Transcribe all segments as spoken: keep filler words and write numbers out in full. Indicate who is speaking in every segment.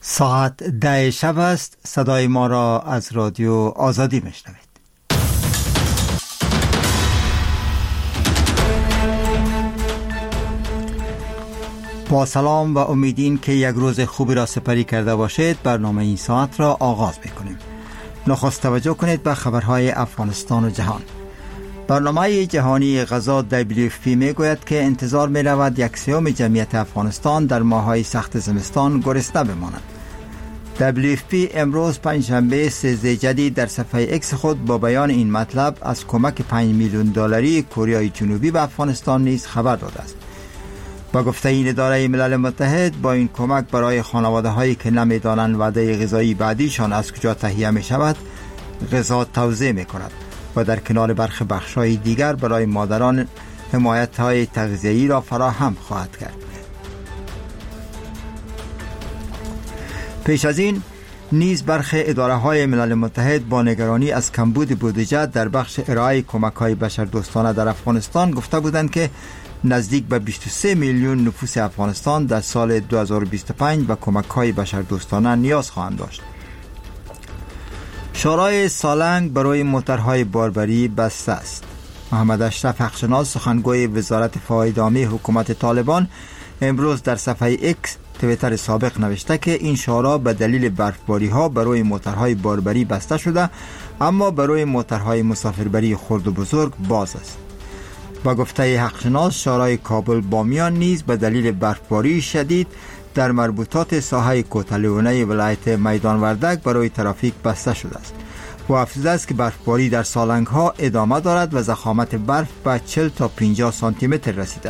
Speaker 1: ساعت ده شب است. صدای ما را از رادیو آزادی میشنوید. با سلام و امیدین که یک روز خوبی را سپری کرده باشید. برنامه این ساعت را آغاز میکنیم. نخست توجه کنید به خبرهای افغانستان و جهان. برنامه جهانی غذا دبلیو اف پی می گوید که انتظار می رود یک سوم جمعیت افغانستان در ماه‌های سخت زمستان گرسنه بماند. دبلیو اف پی امروز پنجشنبه سیزده جدید در صفحه اکس خود با بیان این مطلب از کمک پنج میلیون دلاری کره جنوبی به افغانستان نیز خبر داده است. با گفته این اداره ملل متحد، با این کمک برای خانواده هایی که نمیدانند وعده غذایی بعدیشان از کجا تهیه می شود غذا توزیع می کند و در کنار برخی بخش‌های دیگر برای مادران حمایت های تغذیه‌ای را فراهم خواهد کرد. پیش از این نیز برخی اداره های ملل متحد با نگرانی از کمبود بودجه در بخش ارائه کمک های بشردوستانه در افغانستان گفته بودند که نزدیک به بیست و سه میلیون نفوس افغانستان در سال دو هزار و بیست و پنج به کمک های بشردوستانه نیاز خواهند داشت. شورای سالنگ برای موترهای باربری بسته است. محمد اشرف حقشناس سخنگوی وزارت فواید عامه حکومت طالبان امروز در صفحه اکس تویتر سابق نوشته که این شورا به دلیل برفباری ها برای موترهای باربری بسته شده، اما برای موترهای مسافربری خرد و بزرگ باز است. با گفته حقشناس، شورای کابل بامیان نیز به دلیل برفباری شدید در مربوطات ساحه کوتله‌ونه ولایت میدان وردک برای ترافیک بسته شده است و افزوده است که برفباری در سالنگ ها ادامه دارد و ضخامت برف به چهل تا پنجاه سانتی متر رسیده.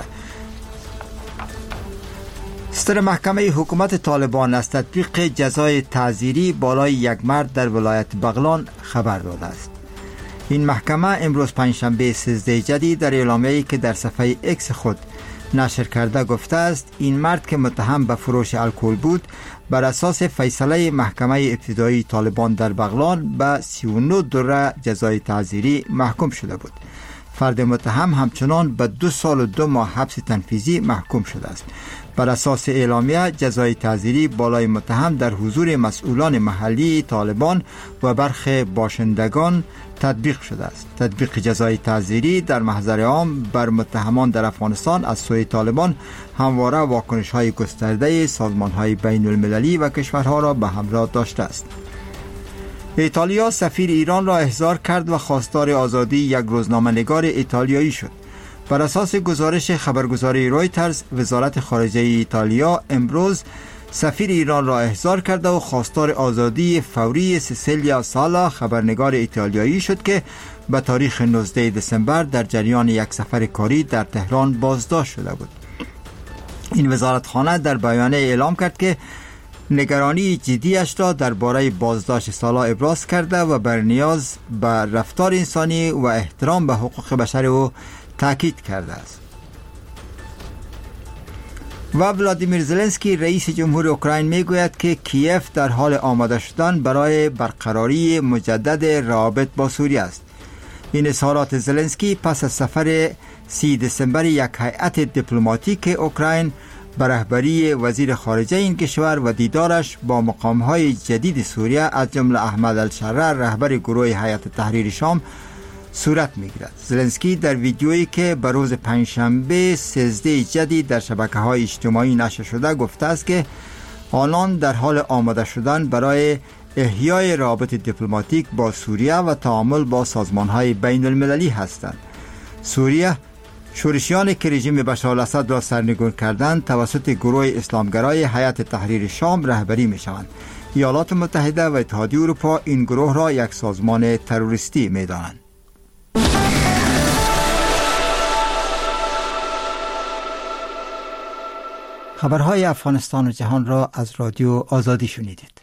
Speaker 1: صدر محکمه حکومت طالبان از تطبیق جزای تعزیری بالای یک مرد در ولایت بغلان خبر داده است. این محکمه امروز پنجشنبه سیزده جدید در اعلامیه‌ای که در صفحه اکس خود نشر کرده گفته است این مرد که متهم به فروش الکل بود بر اساس فیصله محکمه ابتدایی طالبان در بغلان به سی و نه دوره جزای تعزیری محکوم شده بود. فرد متهم همچنان به دو سال و دو ماه حبس تنفیذی محکوم شده است. بر اساس اعلامیه جزای تعزیری بالای متهم در حضور مسئولان محلی طالبان و برخی باشندگان تطبیق شده است. تطبیق جزای تعزیری در محضر عام بر متهمان در افغانستان از سوی طالبان همواره واکنش‌های گسترده سازمان‌های بین المللی و کشورها را به همراه داشته است. ایتالیا سفیر ایران را احضار کرد و خواستار آزادی یک روزنامه‌نگار ایتالیایی شد. بر اساس گزارش خبرگزاری رویترز، وزارت خارجه ایتالیا امروز سفیر ایران را احضار کرده و خواستار آزادی فوری سیسیلیا سالا خبرنگار ایتالیایی شد که به تاریخ نوزده دسامبر در جریان یک سفر کاری در تهران بازداشت شده بود. این وزارتخانه در بیانیه اعلام کرد که نگرانی جدیش را درباره بازداشت سالا ابراز کرده و بر نیاز به رفتار انسانی و احترام به حقوق بشر او تاکید کرده است. و ولادیمیر زلنسکی رئیس جمهور اوکراین میگوید که کیف در حال آماده شدن برای برقراری مجدد روابط با سوریه است. این اظهارات زلنسکی پس از سفر سی دسامبر یک هیئت دیپلماتیک اوکراین به رهبری وزیر خارجه این کشور و دیدارش با مقام‌های جدید سوریه از جمله احمد الشرع رهبر گروه هیئت تحریر شام صورت می‌گیرد. زلنسکی در ویدیویی که به روز پنجشنبه سیزده جدید در شبکه‌های اجتماعی نشر شده گفته است که آنان در حال آماده شدن برای احیای روابط دیپلماتیک با سوریه و تعامل با سازمان‌های بین المللی هستند. سوریه شورشیانی که رژیم بشار الاسد را سرنگون کردند توسط گروه اسلامگرای هیئت تحریر شام رهبری می‌شوند. ایالات متحده و اتحادیه اروپا این گروه را یک سازمان تروریستی می‌دانند. خبرهای افغانستان و جهان را از رادیو آزادی شنیدید.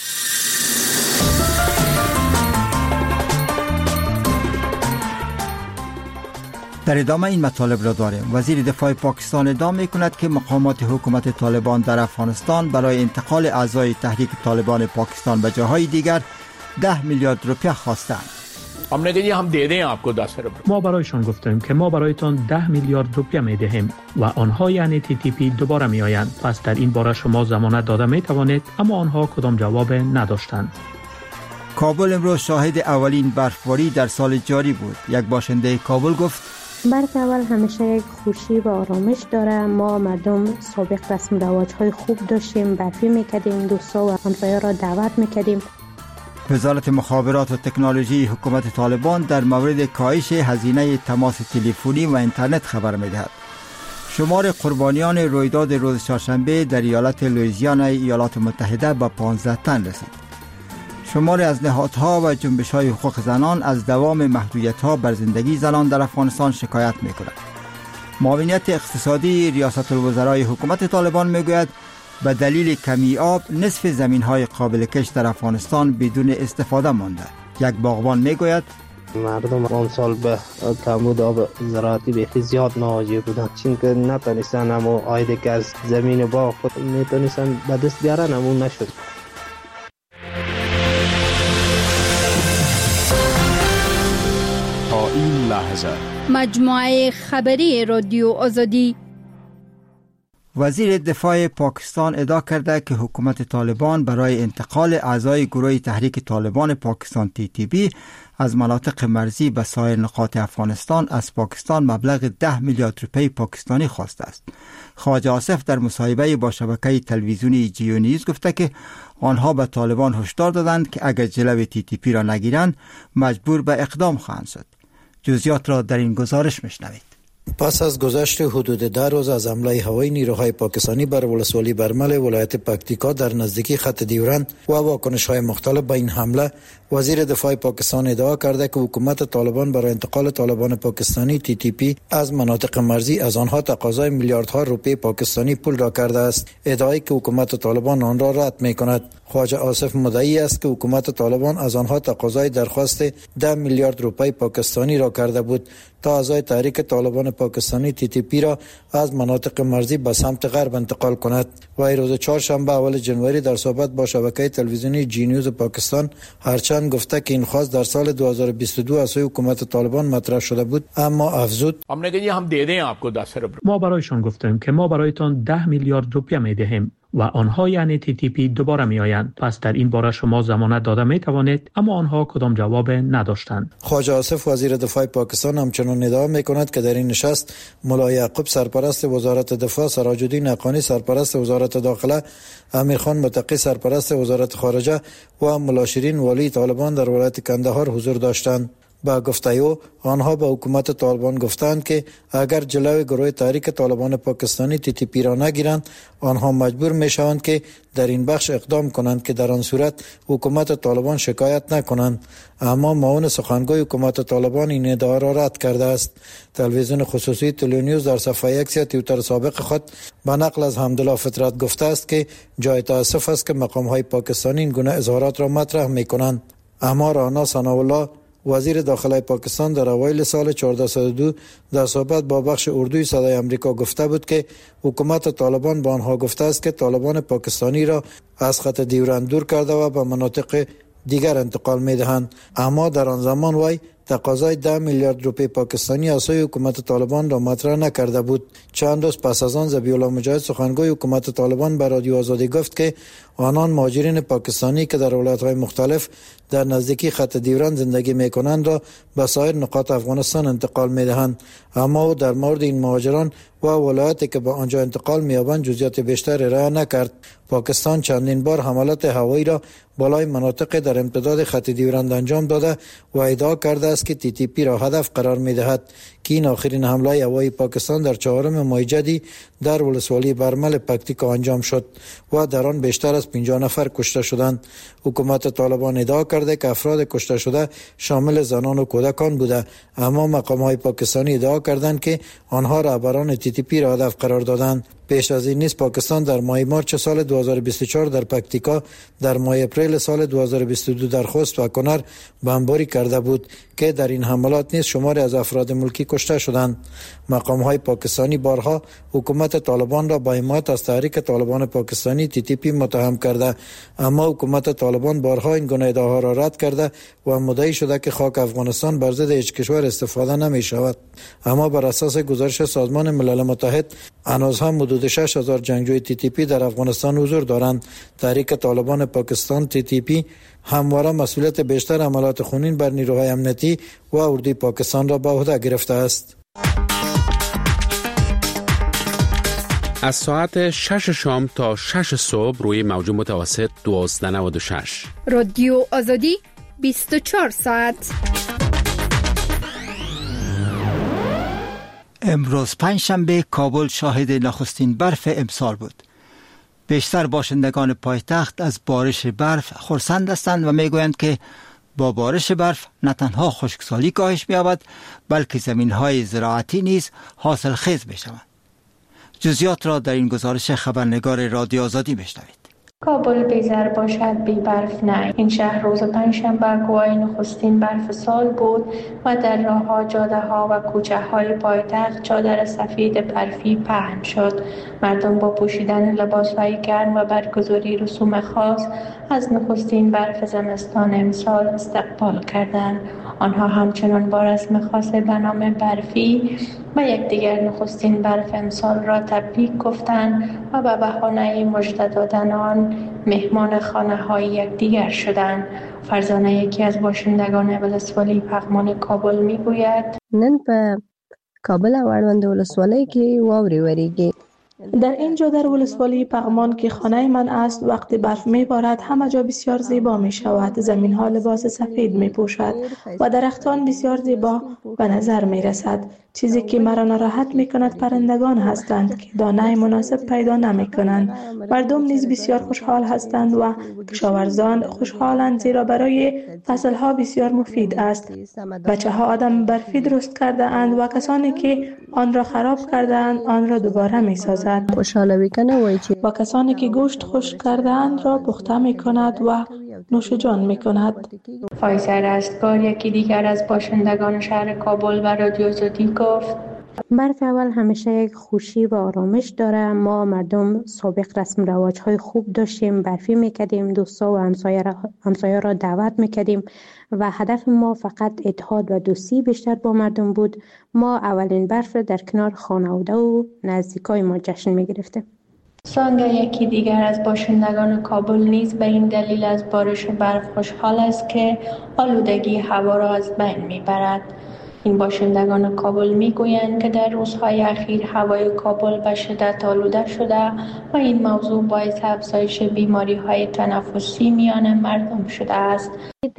Speaker 1: در ادامه این مطالب را داریم. وزیر دفاع پاکستان ادعا می‌کند که مقامات حکومت طالبان در افغانستان برای انتقال اعضای تحریک طالبان پاکستان به جاهای دیگر ده میلیارد روپیه خواستند.
Speaker 2: हमने कहा हम दे दें आपको दस अरब.
Speaker 3: ما برایشان گفتیم که ما برایتان ده میلیارد روپیه می دهیم و آنها یعنی تی تی پی دوباره می آیند. پس در این باره شما ضمانت داده می توانید، اما آنها کدام جواب نداشتند.
Speaker 1: کابل امروز شاهد اولین برفباری در سال جاری بود. یک باشنده کابل گفت
Speaker 4: برف اول همیشه یک خوشی و آرامش داره. ما مردم سابق رسم و رواج‌های خوب داشتیم، برفی میکردیم، دوستا و همسایه را دعوت میکردیم.
Speaker 1: وزارت مخابرات و تکنولوژی حکومت طالبان در مورد کاهش هزینه تماس تلفنی و اینترنت خبر می‌دهد. شمار قربانیان رویداد روز چهارشنبه در ایالت لوئیزیانا ایالات متحده به پانزده تن رسید. شمار از نهادها و جنبش‌های حقوق زنان از دوام محدودیت‌ها بر زندگی زنان در افغانستان شکایت می‌کنند. معاونیت اقتصادی ریاست الوزرای حکومت طالبان می‌گوید به دلیل کمی آب نصف زمین‌های قابل کشت در افغانستان بدون استفاده مانده. یک باغبان می‌گوید
Speaker 5: مردم آن سال به کمبود آب زراعتی بسیار زیاد مواجه بودند، چون که نتونستن اما آیده که از زمین باغ خود میتونستن به دست بیارن، اما نشد.
Speaker 6: تا این لحظه
Speaker 7: مجموعه خبری رادیو آزادی.
Speaker 1: وزیر دفاع پاکستان ادعا کرده که حکومت طالبان برای انتقال اعضای گروه تحریک طالبان پاکستان تی تی پی از مناطق مرزی به سایر نقاط افغانستان از پاکستان مبلغ ده میلیارد روپی پاکستانی خواسته است. خواجه آصف در مصاحبه با شبکه تلویزیونی جیو نیوز گفته که آنها به طالبان هشدار دادند که اگر جلوی تی تی پی را نگیرند مجبور به اقدام خواهند شد. جزئیات را در این گزارش میشنوید.
Speaker 8: پس از گذشت حدود ده روز از حمله هوایی نیروهای پاکستانی بر ولسوالی برمل ولایت پکتیکا در نزدیکی خط دیورند و واکنش‌های مختلف به این حمله، وزیر دفاع پاکستان ادعا کرده که حکومت طالبان برای انتقال طالبان پاکستانی تی تی پی از مناطق مرزی از آنها تقاضای میلیاردها روپی پاکستانی پول را کرده است. ادعایی که حکومت طالبان آن را رد می‌کند. خواجه آصف مدعی است که حکومت طالبان از آنها تقاضای درخواست ده میلیارد روپی پاکستانی را کرده بود تا اعضای تحریک طالبان پاکستانی تی تی پی را از مناطق مرزی به سمت غرب انتقال کند. و روز چهارشنبه اول جنوری در صحبت با شبکه تلویزیونی جی نیوز پاکستان هرچند گفته که این خواست در سال دو هزار و بیست و دو از سوی حکومت طالبان مطرح شده بود، اما افزود
Speaker 2: हमने कहा हम दे दें आपको दस अरब.
Speaker 3: ما برایشان گفتیم که ما برایتان ده میلیارد روپیه می دهیم و آنها یعنی تی تی پی دوباره می آیند. پس در این باره شما ضمانت داده می توانید، اما آنها کدام جواب نداشتند.
Speaker 8: خواجه آصف وزیر دفاع پاکستان همچنان ادعا می کند که در این نشست ملا یعقوب سرپرست وزارت دفاع، سراج الدین حقانی سرپرست وزارت داخله، امیرخان متقی سرپرست وزارت خارجه و ملا شیرین والی طالبان در ولایت کندهار حضور داشتند. با گفته او آنها به حکومت طالبان گفتند که اگر جلوی گروه تحریک طالبان پاکستانی تی تی پی را نگیرند آنها مجبور می شوند که در این بخش اقدام کنند که در آن صورت حکومت طالبان شکایت نکنند. اما معاون سخنگوی حکومت طالبان این ادعا را رد کرده است. تلویزیون خصوصی تلونیوز در صفحه ایکس توییتر سابق خود به نقل از حمدالله فطرت گفته است که جای تأسف است که مقام های پاکستانی این گونه اظهارات را مطرح می کنند. اما رانا ثناءالله وزیر داخله پاکستان در اوایل سال چهارده صد و دو در صحبت با بخش اردوی صدای امریکا گفته بود که حکومت طالبان به آنها گفته است که طالبان پاکستانی را از خط دیورند دور کرده و به مناطق دیگر انتقال می دهند. اما در آن زمان وی تقاضای ده میلیارد روپی پاکستانی از سوی حکومت طالبان را مطرح نکرده بود. چند روز پس از آن ذبیح الله مجاهد سخنگوی حکومت طالبان به رادیو آزادی گفت که آنان مهاجرین پاکستانی که در ولایت‌های مختلف در نزدیکی خط دیورند زندگی می‌کنند را به سایر نقاط افغانستان انتقال می‌دهند. اما او در مورد این مهاجران و ولایتی که به آنجا انتقال می‌یابند جزئیات بیشتر ارائه نکرد. پاکستان چندین بار حملات هوایی را بالای مناطق در امتداد خط دیورند انجام داده و ادعا کرده است که تی تی پی را هدف قرار می‌دهد که این آخرین حمله هوایی پاکستان در چهارم ماه جدی در ولسوالی برمل پکتیکا انجام شد و در آن بیشتر از پنجاه نفر کشته شدند. حکومت طالبان ادعا کرده که افراد کشته شده شامل زنان و کودکان بوده، اما مقام‌های پاکستانی ادعا کردند که آنها رهبران تی تی پی را هدف قرار دادند. پیش از این نیز پاکستان در ماه مارچ سال دو هزار و بیست و چهار در پکتیکا، در ماه اپریل سال دو هزار و بیست و دو در خوست و کنر بمباری کرده بود که در این حملات نیز شماری از افراد ملکی کشته کشته شدند. مقام های پاکستانی بارها حکومت طالبان را با حمایت از تحریک طالبان پاکستانی تی تی پی متهم کرده، اما حکومت طالبان بارها این گونه ادعاها را رد کرده و مدعی شده که خاک افغانستان بر ضد هیچ کشور استفاده نمی شود. اما بر اساس گزارش سازمان ملل متحد هنوز هم حدود شش هزار جنگجوی تی تی پی در افغانستان حضور دارند. تحریک طالبان پاکستان تی تی پی همواره مسئولیت بیشتر عملیات خونین بر نیروهای امنیتی و اردوی پاکستان را به عهده گرفته است.
Speaker 6: از ساعت شش شام تا شش صبح روی موج متوسط دوازده و نود و شش.
Speaker 7: رادیو آزادی بیست و چهار ساعت.
Speaker 1: امروز پنجشنبه کابل شاهد نخستین برف امسال بود. بیشتر باشندگان پایتخت از بارش برف خرسند هستند و میگویند که با بارش برف نه تنها خشکسالی کاهش می‌یابد بلکه زمین‌های زراعتی نیز حاصل خیز می‌شوند. جزئیات را در این گزارش خبرنگار رادیو آزادی بشنوید.
Speaker 9: کابل بی‌زر باشد بی برف نه. این شهر روز پنجشنبه گواه نخستین برف سال بود و در راه‌ها، جاده‌ها و کوچه‌های پایتخت چادر سفید برفی پهن شد. مردم با پوشیدن لباس‌های گرم و برگزاری رسوم خاص از نخستین برف زمستان امسال استقبال کردند. آنها همچنان با رسم خاص به نام برفی و یکدیگر نخستین برف امسال را تبریک گفتند و به بهانه مژده دادن آن مهمان خانه‌های یکدیگر شدند. فرزانه یکی از باشندگان ولسوالی پغمان کابل میگوید:
Speaker 10: نن په کابل او اړوند ولسوالۍ کې واورې وریږي.
Speaker 11: در اینجا در ولسوالی پغمان که خانه من است، وقتی برف می بارد همه جا بسیار زیبا می شود. زمین ها لباس سفید می پوشد و درختان بسیار زیبا به نظر می رسد. چیزی که مرا ناراحت می کند پرندگان هستند که دانه مناسب پیدا نمی کنند. مردم نیز بسیار خوشحال هستند و کشاورزان خوشحالند زیرا برای فصل ها بسیار مفید است. بچه ها آدم برفی درست کرده اند و کسانی که آن را خراب کرده اند آن را دوباره می سازند. و کسانی که گوشت خشک کرده اند را پخته می کند و نوش جان می کند.
Speaker 9: فایزه رستگار یکی دیگر از باشندگان شهر کابل و رادیو آزادی گفت:
Speaker 4: برف اول همیشه یک خوشی و آرامش داره. ما مردم سابق رسم رواج های خوب داشتیم، برفی میکردیم، دوستا و همسایه را, همسایه را دعوت میکردیم و هدف ما فقط اتحاد و دوستی بیشتر با مردم بود. ما اولین برف در کنار خانواده و نزدیکای ما جشن میگرفتیم.
Speaker 9: سانگا یکی دیگر از باشندگان کابل نیز به این دلیل از بارش برف خوشحال است که آلودگی هوا را از بین میبرد. این باشندگان کابل میگویند که در روزهای اخیر هوای کابل به شدت آلوده شده و این موضوع باعث افزایش بیماری های تنفسی میان مردم شده است.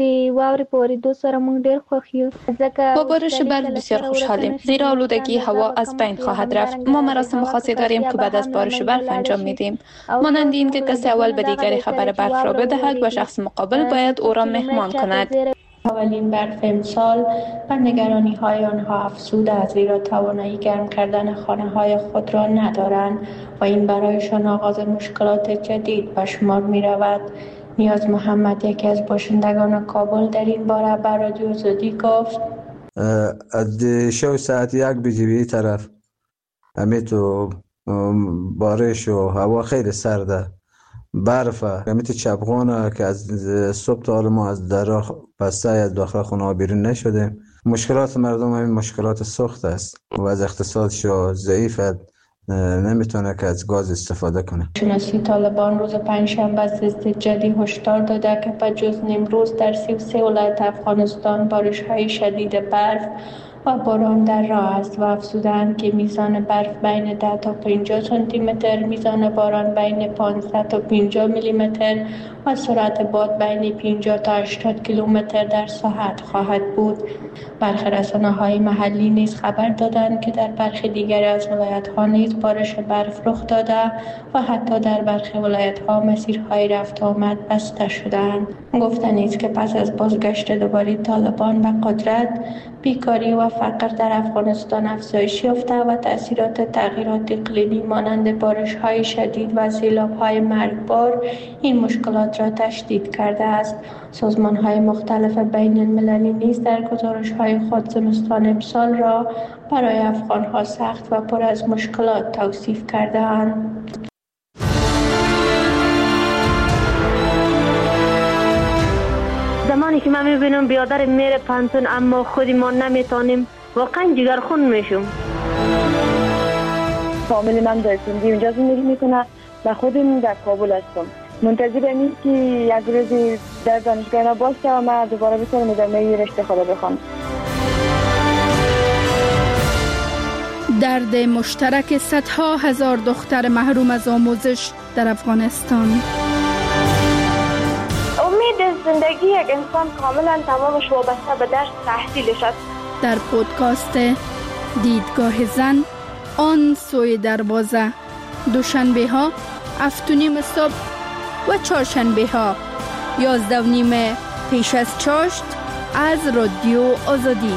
Speaker 12: با بارش برف بسیار خوشحالیم زیرا آلودگی هوا از بین خواهد رفت. ما مراسم خاصی داریم که بعد از بارش برف انجام میدیم، مانند این که کسی اول به دیگری خبر برف را بدهد و شخص مقابل باید او را مهمان کند.
Speaker 9: اولین برف امسال و نگرانی های آنها افزوده است زیرا توانایی گرم کردن خانه های خود را ندارند و این برایشان آغاز مشکلات جدید به شمار می رود. نیاز محمد یکی از باشندگان کابل در این باره به رادیو آزادی گفت:
Speaker 13: از شو ساعت یک بجی طرف همه تو بارش و هوا خیلی سرده، برف همیت چپغانه که از صبح تا حال ما از درا بسته از داخل خونه ها بیرون نشدیم. مشکلات مردم همین مشکلات سخت است و از اقتصادش ضعیف نمیتونه که از گاز استفاده کنه.
Speaker 9: شناسی طالبان روز پنجشنبه جدی هشدار داده که به جز نیمروز در سی و سه ولایت افغانستان بارش های شدید برف و باران در راه است و افزودند که میزان برف بین ده تا پنجاه سانتی متر، میزان باران بین پانصد تا پنجاه میلی متر و سرعت باد بین پنجاه تا هشتاد کیلومتر در ساعت خواهد بود. برخی رسانه‌های محلی نیز خبر دادند که در برخی دیگر از ولایت‌ها نیز بارش برف رخ داده و حتی در برخی ولایت‌ها مسیرهای رفت آمد بسته شدند. گفتند است که پس از بازگشت دوباره طالبان به قدرت، بیکاری و فقر در افغانستان افزایش یافته و تأثیرات تغییرات اقلیمی مانند بارش‌های شدید و سیلاب‌های مرگبار این مشکلات را تشدید کرده است. سازمان‌های مختلف بین المللی نیز در گزارش‌های خود زمستان امسال را برای افغان‌ها سخت و پر از مشکلات توصیف کرده‌اند.
Speaker 14: زمانی که من میبینم بیادر میره پانتون اما خودی ما نمیتونیم، واقعا جگرخون میشم.
Speaker 15: فامیل من در سندی اونجا زندگی میکنه و خودم در کابل هستم. منتظر امید که یک روزی در دانشگاه باشه و من دوباره بتونم ادامه رشته خود بخوام.
Speaker 7: درد مشترک صدها هزار دختر محروم از آموزش در افغانستان.
Speaker 15: امید زندگی یک انسان کاملا تمامش وابسته به درس تحصیلش است.
Speaker 7: در پودکاست دیدگاه زن آن سوی دروازه، دوشنبه ها هفت و نیم صبح و چهارشنبه ها یازده و نیم پیش از چاشت از رادیو آزادی.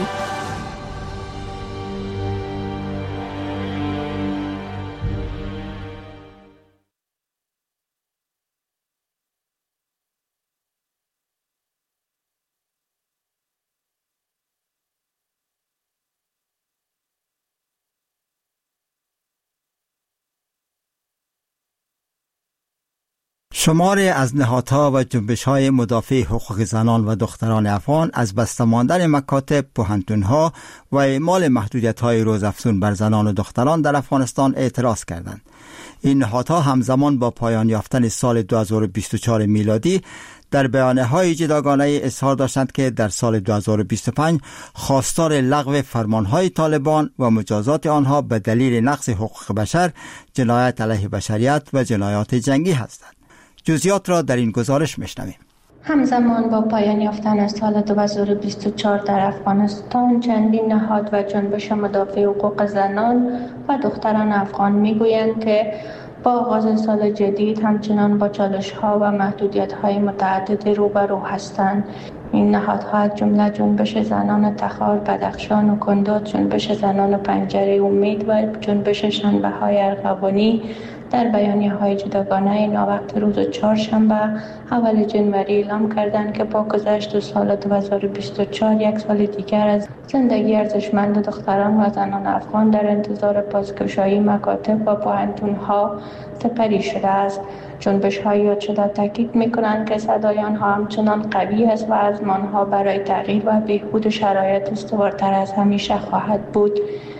Speaker 1: شماری از نهادها و جنبش‌های مدافع حقوق زنان و دختران افغان از بسته ماندن مکاتب، پوهنتون‌ها و اعمال محدودیت‌های روزافزون بر زنان و دختران در افغانستان اعتراض کردند. این نهادها همزمان با پایان یافتن سال دو هزار و بیست و چهار میلادی در بیانیه‌های جداگانه اظهار داشتند که در سال دو هزار و بیست و پنج خواستار لغو فرمانهای طالبان و مجازات آنها به دلیل نقض حقوق بشر، جنایت علیه بشریت و جنایات جنگی هستند. جزئیات را در این گزارش میشنویم.
Speaker 9: همزمان با پایان یافتن از سال دو هزار و بیست و چهار در افغانستان، چندین نهاد و جنبش مدافع حقوق زنان و دختران افغان میگویند که با آغاز سال جدید همچنان با چالش‌ها و محدودیت‌های متعدد روبرو هستند. این نهادها از جمله جنبش زنان تخار، بدخشان و کندوز، جنبش زنان پنجره امید و جنبش شنبه‌های ارغوانی در بیانیه‌های جداگانه ناوقت روز چهارشنبه اول جنوری اعلام کردند که با گذشت سال دو هزار و بیست و چهار یک سال دیگر از زندگی ارزشمند دختران و زنان افغان در انتظار بازگشایی مکاتب و پوهنتون‌ها سپری شده است. جنبش‌های یاد شده تاکید می‌کنند که صدای آنها همچنان قوی است و آزمان‌ها برای تغییر و بهبود شرایط استوارتر از همیشه خواهد بود.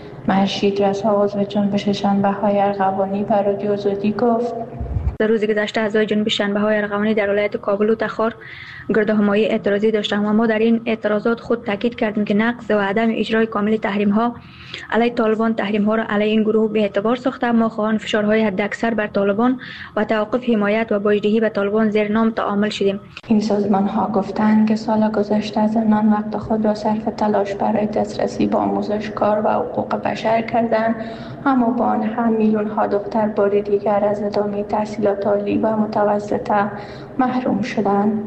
Speaker 9: مهشید رسا عضو جنبش شنبه‌های ارغوانی به رادیو آزادی گفت:
Speaker 16: در روز گذشته اعضای جنبش شنبه‌های ارغوانی در ولایت کابل و تخار گردهمایی اعتراضی داشتند و ما در این اعتراضات خود تاکید کردیم که نقض و عدم اجرای کامل تحریم‌ها علیه طالبان تحریم‌ها را علیه این گروه به اعتبار ساخته. ما خواهان فشارهای حداکثر بر طالبان و توقف حمایت و باجدهی به طالبان زیر نام تعامل شدیم.
Speaker 9: این سازمان‌ها گفتند که سال گذشته زنان وقت خود را صرف تلاش برای دسترسی به آموزش، کار و حقوق بشر کردند، اما با آن هم میلیون‌ها دختر بار دیگر از ادامه تحصیلات عالی و متوسطه محروم شدند.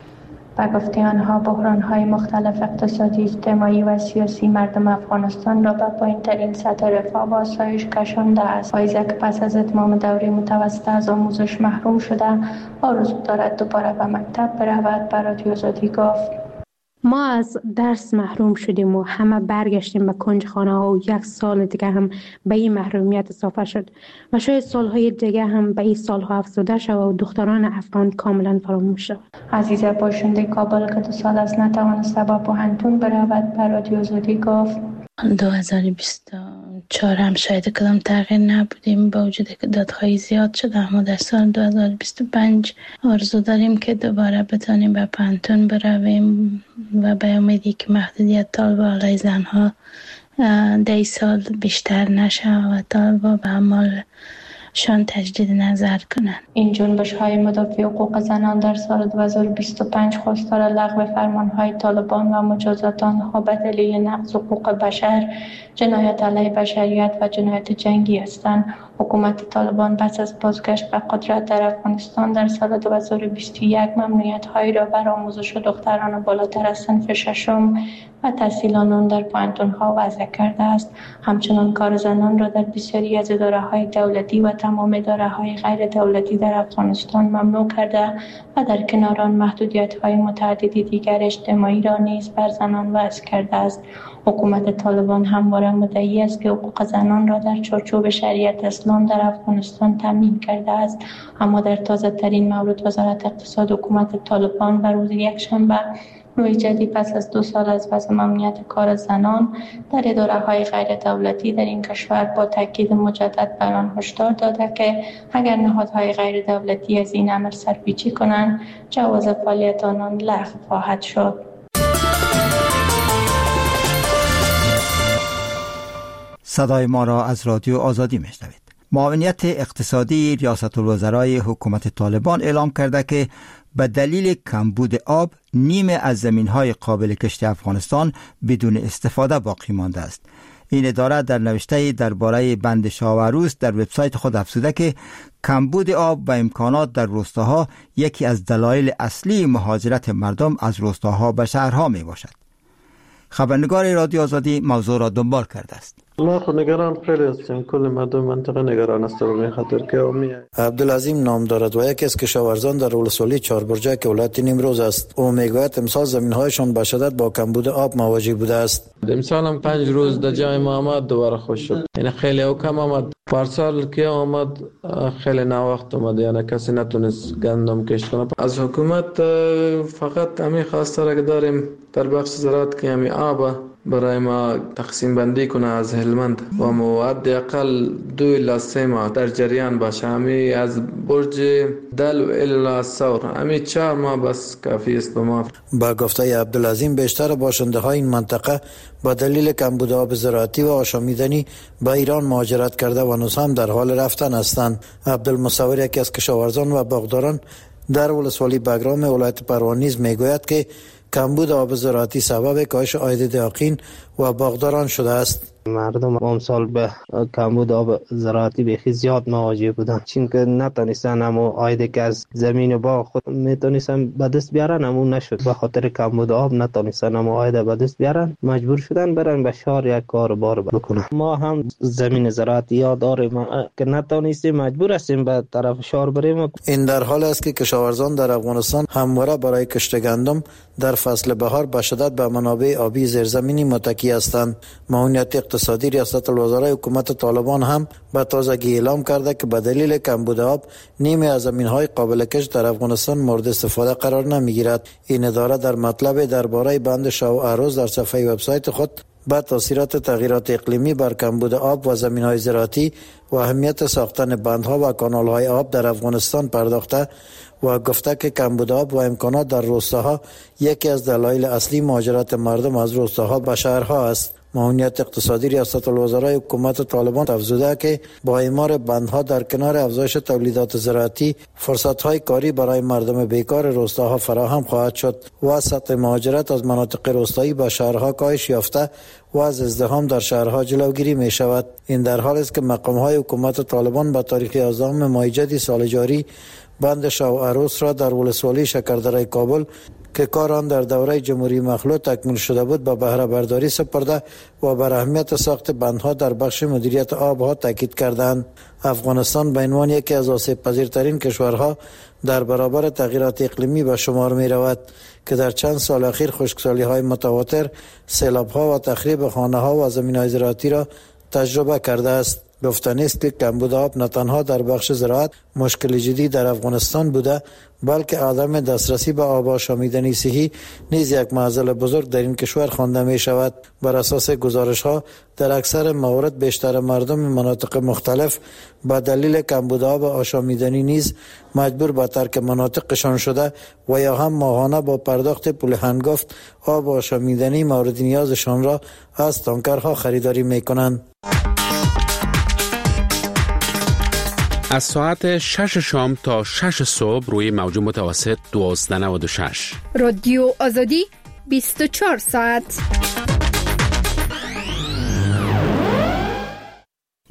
Speaker 9: و گفته آنها بحران‌های مختلف اقتصادی، اجتماعی و سیاسی مردم افغانستان را به پایین‌ترین سطح رفاه و آسایش کشانده است. فایزه که پس از اتمام دوره متوسطه از آموزش محروم شده آرزو دارد دوباره به مکتب برود، به رادیو آزادی گفت:
Speaker 4: ما از درس محروم شدیم و همه برگشتیم به کنجخانه ها و یک سال دیگه هم به این محرومیت اضافه شد و شاید سالهای دیگه هم به این سالها افزوده شد و دختران افغان کاملا فراموش شد.
Speaker 9: عزیزه باشنده کابل که دو سال است نتوانسته به پوهنتون برود، به رادیو آزادی گفت:
Speaker 17: دو هزار و بیست و چهار هم شاید کدام تغییر نبودیم با وجود که دادخواهی زیاد شده، اما در سال دو هزار و بیست و پنج آرزو داریم که دوباره بتانیم به پانتون برویم و به امیدی که محدودیت طالبا علیه زنها ده سال بیشتر نشه و طالبا به عمل شان تجدید نظر کنند.
Speaker 9: این جنبش های مدافع حقوق زنان در سال دو هزار و بیست و پنج خواستار لغو فرمان های طالبان و مجازات آنها به دلیل نقض حقوق بشر، جنایت علیه بشریت و جنایت جنگی هستند. حکومت طالبان پس از بازگشت به قدرت در افغانستان در سال دو هزار و بیست و یک ممنوعیت‌هایی را بر آموزش دختران بالاتر از صنف ششم و تحصیل آنان در پوهنتون‌ها وضع کرده است. همچنان کار زنان را در بسیاری از اداره‌های دولتی و تمام اداره‌های غیر دولتی در افغانستان ممنوع کرده و در کنار آن محدودیت‌های متعددی دیگر اجتماعی را نیز بر زنان وضع کرده است. حکومت طالبان همواره مدعی است که حقوق زنان را در چارچوب شریعت اسلام در افغانستان تامین کرده است، اما در تازه ترین مورد وزارت اقتصاد حکومت طالبان بر روز یکشنبه روی جدید پس از دو سال از وضع ممنوعیت کار زنان در اداره‌های غیر دولتی در این کشور با تاکید مجدد بر آن هشدار داده که اگر نهادهای غیر دولتی از این امر سرپیچی کنند جواز فعالیت آنان لغو خواهد شد.
Speaker 1: صدای ما را از رادیو آزادی میشنوید. معاونیت اقتصادی ریاست الوزرای حکومت طالبان اعلام کرده که به دلیل کمبود آب نیمه از زمین‌های قابل کشت افغانستان بدون استفاده باقی مانده است. این اداره در نوشته درباره بند شاوروس در وبسایت خود افزوده که کمبود آب و امکانات در روستاها یکی از دلایل اصلی مهاجرت مردم از روستاها به شهرها می باشد. خبرنگار رادیو آزادی موضوع را دنبال کرده است.
Speaker 5: ما خود نگران خیلی هستیم، کل مردم منطقه نگران است به خاطر که امی
Speaker 8: عبدالعظیم نام دارد و یکی از کشاورزان در ولسوالی چهاربرجک که ولایت نیمروز است. او میگوید امسال زمین‌هایشان به شدت با کمبود آب مواجه بوده است.
Speaker 5: امسال هم پنج روز در جای ما آمد دوباره خوش شد، یعنی خیلی او کم آمد. پارسال که آمد خیلی ناوقت آمد، یعنی کسی نتونست گندم کشت کنه. از حکومت فقط همین خواسته که داریم در بخش زراعت که همین آب برای ما تقسیم بندی کنه از هلمند و مواد اقل دو الی سه ماه در جریان باشه. همین از برج دل و الی سور همین چهار ماه بس کافی است به ما.
Speaker 8: با گفته عبدالعظیم بیشتر باشنده های این منطقه با دلیل کمبود آب زراعتی و آشامیدنی به ایران مهاجرت کرده و هنوز هم در حال رفتن هستند. عبدالمصور یکی از کشاورزان و باغداران در ولسوالی بگرام ولایت پروان نیز میگوید که کمبود آب زراعتی سبب کاهش عاید دهقین و باغداران شده است.
Speaker 5: مردم امسال به کمبود آب زراعتی بیخی زیاد مواجه بودن، چون که نتونستن همو عایدی که از زمین باغ خود میتونستن به دست بیارن همو نشد. به خاطر کمبود آب نتونستن همو عاید به دست بیارن، مجبور شدن برن به شهر یک کار بار بکنن. ما هم زمین زراعتی یا داریم که نتونستیم مجبور هستیم به طرف شهر بریم.
Speaker 8: این در حال است که کشاورزان در افغانستان همواره برای کشت گندم در فصل بهار به شدت به منابع آبی زیرزمینی متکی هستند. معاونیت اقتصادی ریاست الوزرای حکومت طالبان هم به تازگی اعلام کرده که به دلیل کمبود آب نیمه از زمین‌های قابل کشت در افغانستان مورد استفاده قرار نمیگیرد. این اداره در مطلب درباره بند شاو اروز در صفحه وبسایت خود با تاثیرات تغییرات اقلیمی بر کمبود آب و زمین‌های زراعتی و اهمیت ساختن بندها و کانال‌های آب در افغانستان پرداخته و گفته که کمبود آب و امکانات در روستاها یکی از دلایل اصلی مهاجرت مردم از روستاها به شهرها است. معاونیت اقتصادی ریاست الوزرای حکومت طالبان افزوده که با اعمار بندها در کنار افزایش تولیدات زراعتی فرصت‌های کاری برای مردم بیکار روستاها فراهم خواهد شد و سطح مهاجرت از مناطق روستایی به شهرها کاهش یافته و از ازدحام در شهرها جلوگیری می شود. این در حال است که مقام‌های حکومت طالبان به تاریخ یازدهم ماه جدی سال جاری بند شاو اروس را در ولسوالی شکردره کابل که کار آن در دوره جمهوری مخلوع تکمیل شده بود به بهره برداری سپرده و بر اهمیت ساخت بندها در بخش مدیریت آبها تاکید کردند. افغانستان به عنوان یکی از آسیب پذیرترین کشورها در برابر تغییرات اقلیمی به شمار می رود که در چند سال اخیر خشکسالی های متواتر، سیلاب ها و تخریب خانه ها و زمین های زراعتی را تجربه کرده است. گفتنی است که کمبود آب نه تنها در بخش زراعت مشکل جدی در افغانستان بوده، بلکه عدم دسترسی به آب آشامیدنی صحی نیز یک معضل بزرگ در این کشور خوانده می شود. بر اساس گزارش ها در اکثر موارد بیشتر مردم مناطق مختلف به دلیل کمبود آب آشامیدنی نیز مجبور به ترک مناطقشان شده و یا هم ماهانه با پرداخت پول هنگفت آب آشامیدنی مورد نیازشان را از تانکرها خریداری می کنند.
Speaker 6: از ساعت شش شام تا شش صبح روی موج متوسط دوازده نود و شش.
Speaker 7: رادیو آزادی بیست و چهار ساعت.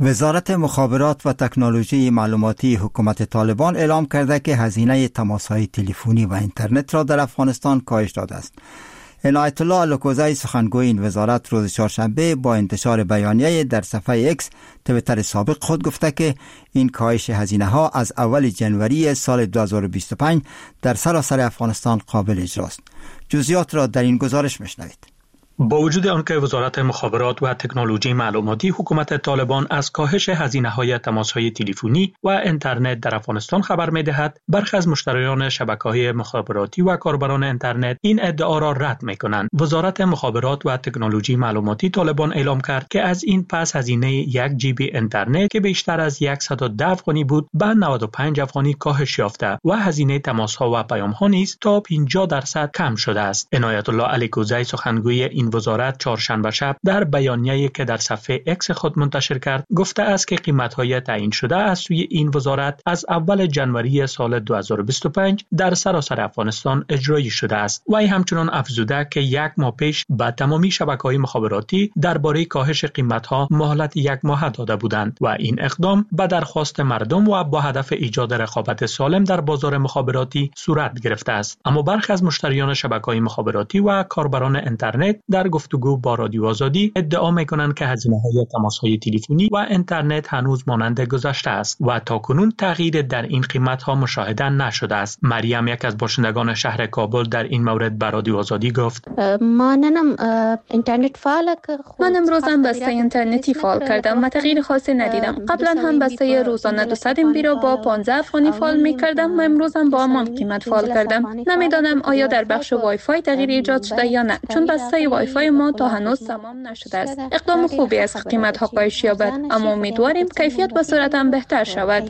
Speaker 1: وزارت مخابرات و تکنولوژی معلوماتی حکومت طالبان اعلام کرده که هزینه تماس‌های تلفنی و اینترنت را در افغانستان کاهش داده است. عنایت الله الکوزی سخنگوی این وزارت روز چهارشنبه با انتشار بیانیه در صفحه ایکس توییتر سابق خود گفته که این کاهش هزینه ها از اول جنوری سال دو هزار و بیست و پنج در سراسر افغانستان قابل اجراست. جزئیات را در این گزارش میشنوید.
Speaker 3: با وجود آنکه وزارت مخابرات و تکنولوژی معلوماتی حکومت طالبان از کاهش هزینه‌های تماس‌های تلفنی و اینترنت در افغانستان خبر می‌دهد، برخی از مشتریان شبکه‌های مخابراتی و کاربران اینترنت این ادعا را رد می‌کنند. وزارت مخابرات و تکنولوژی معلوماتی طالبان اعلام کرد که از این پس هزینه یک جی بی اینترنت که بیشتر از صد و ده افغانی بود به نود و پنج افغانی کاهش یافته و هزینه تماس‌ها و پیام‌ها نیز تا پنجاه درصد کم شده است. عنایت الله الکوزی سخنگوی این وزارت چهارشنبه شب در بیانیه‌ای که در صفحه ایکس خود منتشر کرد گفته است که قیمت‌های تعیین شده از سوی این وزارت از اول جنوری سال دو هزار و بیست و پنج در سراسر افغانستان اجرایی شده است. و همچنین افزوده که یک ماه پیش به تمامی شبکه‌های مخابراتی درباره کاهش قیمت‌ها مهلت یک ماه داده بودند و این اقدام به درخواست مردم و با هدف ایجاد رقابت سالم در بازار مخابراتی صورت گرفته است. اما برخی از مشتریان شبکه‌های مخابراتی و کاربران اینترنت در گفتگو با رادیو آزادی ادعا میکنند که هزینه‌های تماس‌های تلفنی و اینترنت هنوز مانند گذشته است و تاکنون تغییر در این قیمت‌ها مشاهده نشده است. مریم، یک از باشندگان شهر کابل، در این مورد به رادیو آزادی گفت:
Speaker 18: ما ننم اینترنت فعال که
Speaker 12: من امروز هم بسته اینترنتی فعال کردم و تغییر خاصی ندیدم. قبلا هم بسته روزانه دویست ام بی را با پانزده افغانی فعال می‌کردم و امروز هم با همان قیمت فعال کردم. نمیدانم آیا در بخش وای فای تغییر ایجاد شده یا نه، چون بسته وای فای ما تا هنوز تمام نشده است. اقدام خوبی است که قیمت‌ها کاهش یابد، اما امیدواریم کیفیت به صورت هم بهتر شود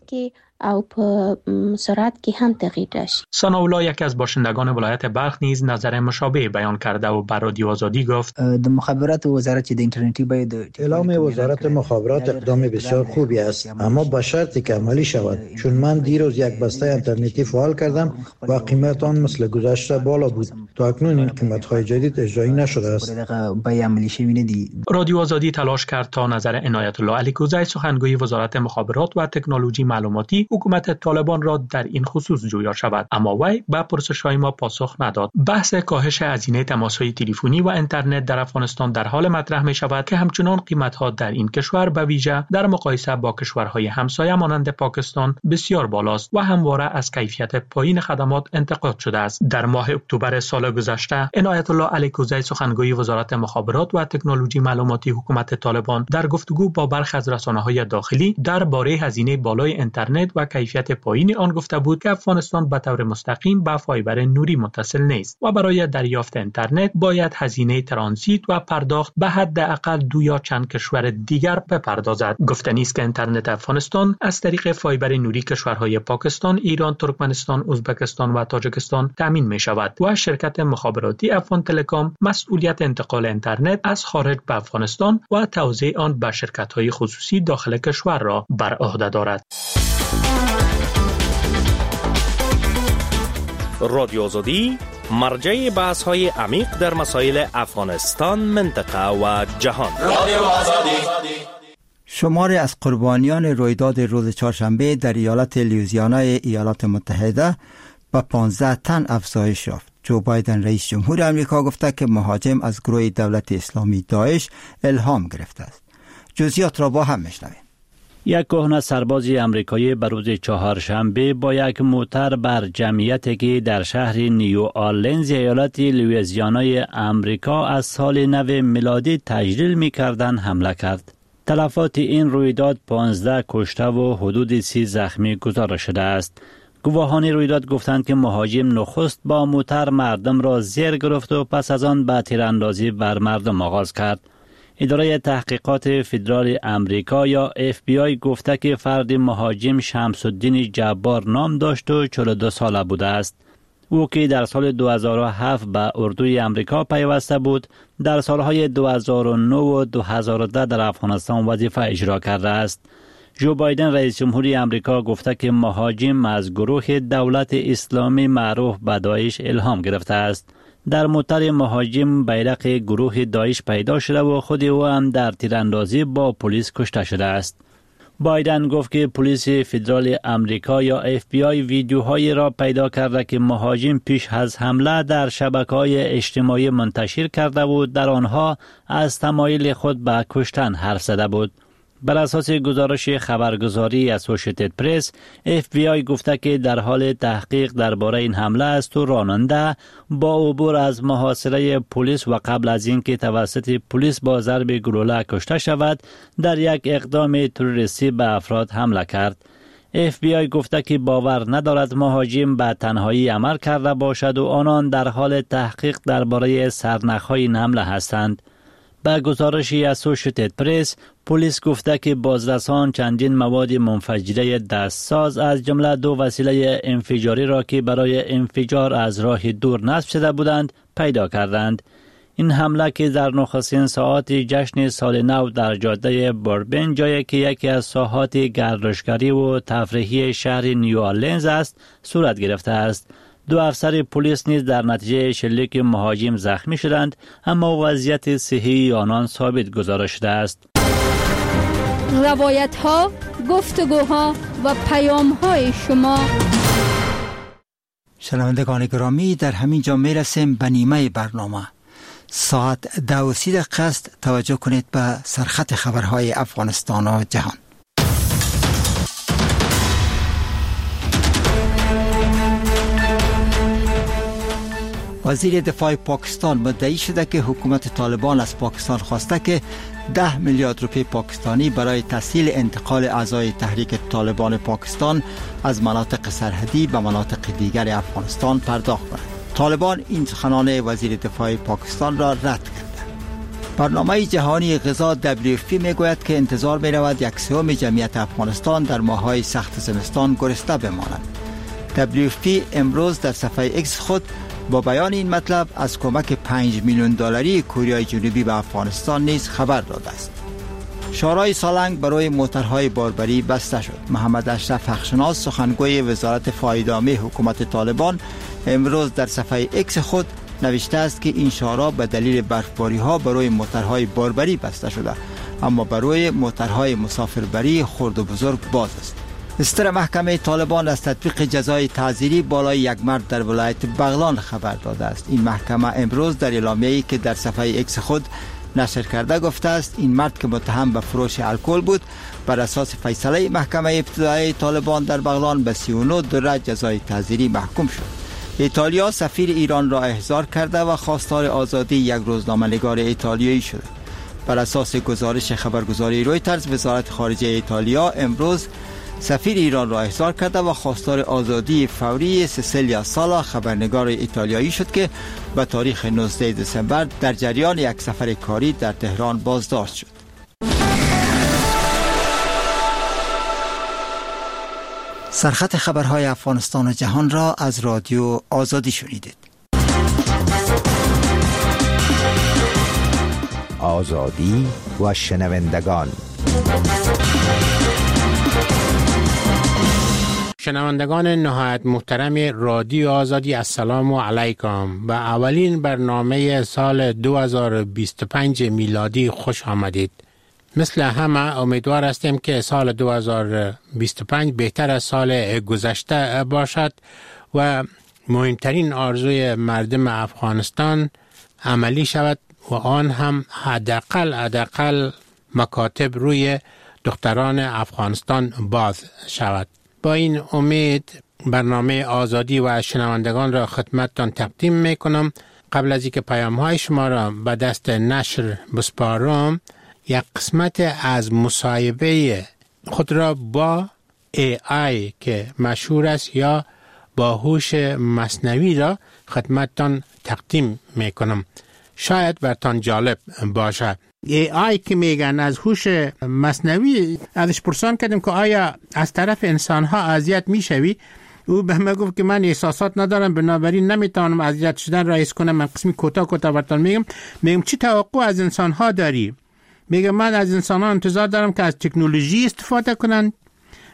Speaker 18: او په سرعت کې هم تغییر راشي.
Speaker 3: ثناءالله، یک از باشندگان ولایت بلخ، نیز نظر مشابه بیان کرده و به رادیو آزادی گفت:
Speaker 19: د مخابرات وزارت د اینترنتی باید
Speaker 8: اعلام وزارت مخابرات اقدام بسیار خوبی است، اما با شرطی که عملی شود، چون من دیروز یک بسته اینترنتی فعال کردم و قیمت آن مثل گذشته بالا بود. تا اکنون این قیمت‌های جدید اجرایی نشده است.
Speaker 3: رادیو آزادی تلاش کرد تا نظر عنایت الله الکوزی سخنگوی وزارت مخابرات و تکنولوژی معلوماتی حکومت طالبان را در این خصوص جویا شود، اما وی به پرسش‌های ما پاسخ نداد. بحث کاهش هزینه تماس‌های تلفنی و اینترنت در افغانستان در حال مطرح می شود که همچنان قیمت‌ها در این کشور به ویژه در مقایسه با کشورهای همسایه مانند پاکستان بسیار بالاست و همواره از کیفیت پایین خدمات انتقاد شده است. در ماه اکتبر سال گذشته عنایت الله الکوزی سخنگوی وزارت مخابرات و تکنولوژی معلوماتی حکومت طالبان در گفتگو با برخی از رسانه‌های داخلی درباره هزینه بالای اینترنت و کیفیت پایین آن گفته بود که افغانستان به طور مستقیم به فایبر نوری متصل نیست و برای دریافت اینترنت باید هزینه ترانزیت و پرداخت به حداقل دو یا چند کشور دیگر بپردازد. گفتنی است که اینترنت افغانستان از طریق فایبر نوری کشورهای پاکستان، ایران، ترکمنستان، ازبکستان و تاجیکستان تامین می شود و شرکت مخابراتی افغان تلکام مسئولیت انتقال اینترنت از خارج به افغانستان و توزیع آن به شرکت‌های خصوصی داخل کشور را بر عهده دارد.
Speaker 20: رادیو آزادی مرجع بحث های عمیق در مسائل افغانستان، منطقه و جهان. رادیو آزادی.
Speaker 1: شماری از قربانیان رویداد روز چهارشنبه در ایالت لوئیزیانای ایالات متحده به پانزده تن افزایش یافت. جو بایدن رئیس جمهور آمریکا گفته که مهاجم از گروه دولت اسلامی داعش الهام گرفته است. جزئیات را با هم میشنویم.
Speaker 21: یک کهنه سرباز امریکایی به روز چهارشنبه با یک موتر بر جمعیتی که در شهر نیو آرلینز ایالت لوئیزیانای امریکا از سال نو میلادی تجلیل می‌کردند حمله کرد. تلفات این رویداد پانزده کشته و حدود سی زخمی گزارش شده است. گواهان رویداد گفتند که مهاجم نخست با موتر مردم را زیر گرفت و پس از آن به تیراندازی بر مردم آغاز کرد. اداره تحقیقات فدرال امریکا یا اف بی آی گفته که فرد مهاجم شمس الدین جبار نام داشت و چهل و دو ساله بوده است. او که در سال دو هزار و هفت به اردوی امریکا پیوسته بود، در سالهای دو هزار و نه و دو هزار و ده در افغانستان وظیفه اجرا کرده است. جو بایدن رئیس جمهوری امریکا گفته که مهاجم از گروه دولت اسلامی معروف به داعش الهام گرفته است. در موتر مهاجم بیرق گروه داعش پیدا شده و خود او هم در تیراندازی با پلیس کشته شده است. بایدن گفت که پلیس فدرال امریکا یا اف بی آی ویدیوهایی را پیدا کرده که مهاجم پیش از حمله در شبکه‌های اجتماعی منتشر کرده بود، در آنها از تمایل خود به کشتن حرف زده بود. بر اساس گزارش خبرگزاری اسوشیتد پرس، اف بی آی گفته که در حال تحقیق درباره این حمله است و راننده با عبور از محاصره پلیس و قبل از اینکه توسط پلیس با ضرب گلوله کشته شود، در یک اقدام تروریستی به افراد حمله کرد. اف بی آی گفته که باور ندارد مهاجم به تنهایی عمل کرده باشد و آنان در حال تحقیق درباره سرنخ‌های این حمله هستند. به گزارش اسوشیتد پرس، پلیس گفته که بازرسان چندین مواد منفجره دستساز از جمله دو وسیله انفجاری را که برای انفجار از راه دور نصب شده بودند پیدا کردند. این حمله که در نخستین ساعات جشن سال نو در جاده بوربن، جایی که یکی از ساحات گردشگری و تفریحی شهر نیو آرلینز است، صورت گرفته است. دو افسر پلیس نیز در نتیجه شلیک مهاجم زخمی شدند، اما وضعیت صحی آنان ثابت گزارش شده است.
Speaker 7: روایت ها، گفتگوها و پیام های شما.
Speaker 1: شنوندگان گرامی، در همین جا می رسیم به نیمه برنامه. ساعت دو و سی دقیقه است. توجه کنید به سرخط خبرهای افغانستان و جهان. وزیر دفاع پاکستان مدعی شده که حکومت طالبان از پاکستان خواسته که ده میلیارد روپیه پاکستانی برای تسهیل انتقال اعضای تحریک طالبان پاکستان از مناطق سرحدی به مناطق دیگر افغانستان پرداخت کند. طالبان این سخنان وزیر دفاع پاکستان را رد کرده. برنامه جهانی غذا دبلیو اف پی میگوید که انتظار می رود یک سوم جمعیت افغانستان در ماه‌های سخت زمستان گرسنه بمانند. دبلیو اف پی امروز در صفحه ایکس خود با بیان این مطلب از کمک پنج میلیون دلاری کره جنوبی به افغانستان نیز خبر داده است. شورای سالنگ برای موترهای باربری بسته شد. محمد اشرف حقشناس، سخنگوی وزارت فایده‌عامه حکومت طالبان، امروز در صفحه ایکس خود نوشته است که این شورا به دلیل برفباری ها برای موترهای باربری بسته شده، اما برای موترهای مسافربری خرد و بزرگ باز است. استر محکمه طالبان از تطبیق جزای تعزیری بالای یک مرد در ولایت بغلان خبر داده است. این محکمه امروز در اعلامیه‌ای که در صفحه ایکس خود نشر کرده گفته است این مرد که متهم به فروش الکل بود، بر اساس فیصله محکمه ابتدایی طالبان در بغلان به سی و نه دوره جزای تعزیری محکوم شد. ایتالیا سفیر ایران را احضار کرده و خواستار آزادی یک روزنامه‌نگار ایتالیایی شده. بر اساس گزارش خبرگزاری رویترز، وزارت خارجه ایتالیا امروز سفیر ایران را احضار کرده و خواستار آزادی فوری سیسیلیا سالا، خبرنگار ایتالیایی شد که به تاریخ نوزدهم دسامبر در جریان یک سفر کاری در تهران بازداشت شد. سرخط خبرهای افغانستان و جهان را از رادیو آزادی شنیدید.
Speaker 2: آزادی و شنوندگان.
Speaker 22: شنوندگان نهایت محترم رادیو آزادی، السلام علیکم. به اولین برنامه سال دو هزار و بیست و پنج میلادی خوش آمدید. مثل همه امیدوار هستیم که سال دو هزار و بیست و پنج بهتر از سال گذشته باشد و مهمترین آرزوی مردم افغانستان عملی شود و آن هم حداقل حداقل مکاتب روی دختران افغانستان باز شود. با این امید برنامه آزادی و شنوندگان را خدمتتان تقدیم میکنم. قبل از اینکه پیام های شما را به دست نشر بسپارم، یک قسمت از مصاحبه خود را با ای آی که مشهور است یا با هوش مصنوعی را خدمتتان تقدیم میکنم. شاید برتان جالب باشه. ای آی که میگن از هوش مصنوعی، ازش پرسان کردیم که آیا از طرف انسان ها اذیت میشوی؟ او به من گفت که من احساسات ندارم، بنابراین نمیتونم اذیت شدن را حس کنم. من قسمی کوتاه کوتاه براتون میگم. میگم چی توقع از انسان ها داری؟ میگم من از انسان ها انتظار دارم که از تکنولوژی استفاده کنند،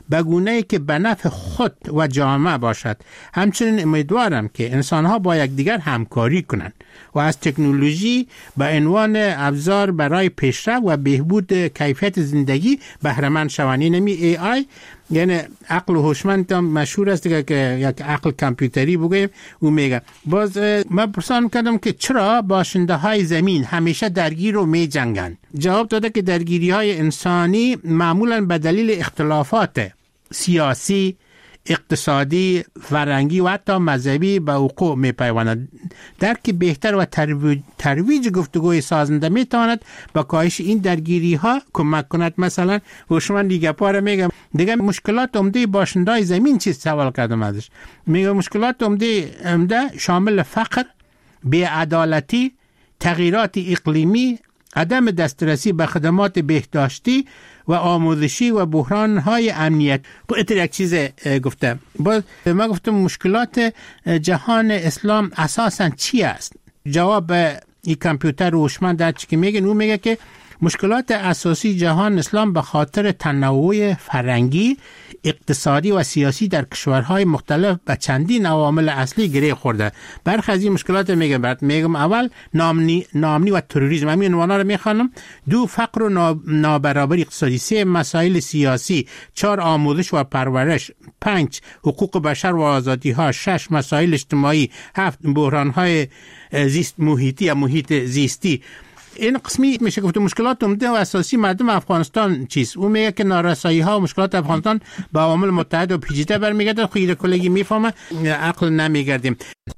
Speaker 22: به گونه‌ای که به نفع خود و جامعه باشد. همچنین امیدوارم که انسان‌ها با یکدیگر همکاری کنند و از تکنولوژی به عنوان ابزار برای پیشرفت و بهبود کیفیت زندگی بهره مند شوند. نمی ای آی یعنی عقل هوشمند مشهور است دیگه که یک عقل کامپیوتری بگیم او میگه. باز من پرسان کردم که چرا باشنده های زمین همیشه درگیر و می جنگن؟ جواب داده که درگیری های انسانی معمولا به دلیل اختلافات سیاسی، اقتصادی، فرهنگی و حتی مذهبی به وقوع می پیوندند. درک بهتر و ترویج, ترویج گفتگوی سازنده می تواند به کاهش این درگیری ها کمک کند. مثلا هوشمند دیگه پاره میگم دیگه مشکلات عمده باشندای زمین چی سوال کردم ازش، میگه مشکلات عمده عمده شامل فقر، بی‌عدالتی، تغییرات اقلیمی، عدم دسترسی به خدمات بهداشتی و آموزشی و بحران‌های امنیت. اتر یک چیز گفتم. باز ما گفتم مشکلات جهان اسلام اساساً چی است؟ جواب این کامپیوتر هوشمند در چی که میگه، اون میگه که مشکلات اساسی جهان اسلام به خاطر تنوع فرهنگی، اقتصادی و سیاسی در کشورهای مختلف به چندین عوامل اصلی گره خورده. برخی از این مشکلات میگم بعد میگم اول نامنی نامنی و تروریسم، همین عنوانا رو میخوانم. دو فقر و نابرابری اقتصادی. سه مسائل سیاسی. چهار آموزش و پرورش. پنج حقوق بشر و آزادی ها. شش مسائل اجتماعی. هفت بحران های زیست محیطی یا محیط زیستی. این قسمی میشه گفت مشکلات عمده و اساسی مردم افغانستان چیست؟ اون میگه که نارسایی ها و مشکلات افغانستان با عوامل متعدد و پیچیده برمیگرده. خیلی کلگی میفهمه، عقل نمیگردیم.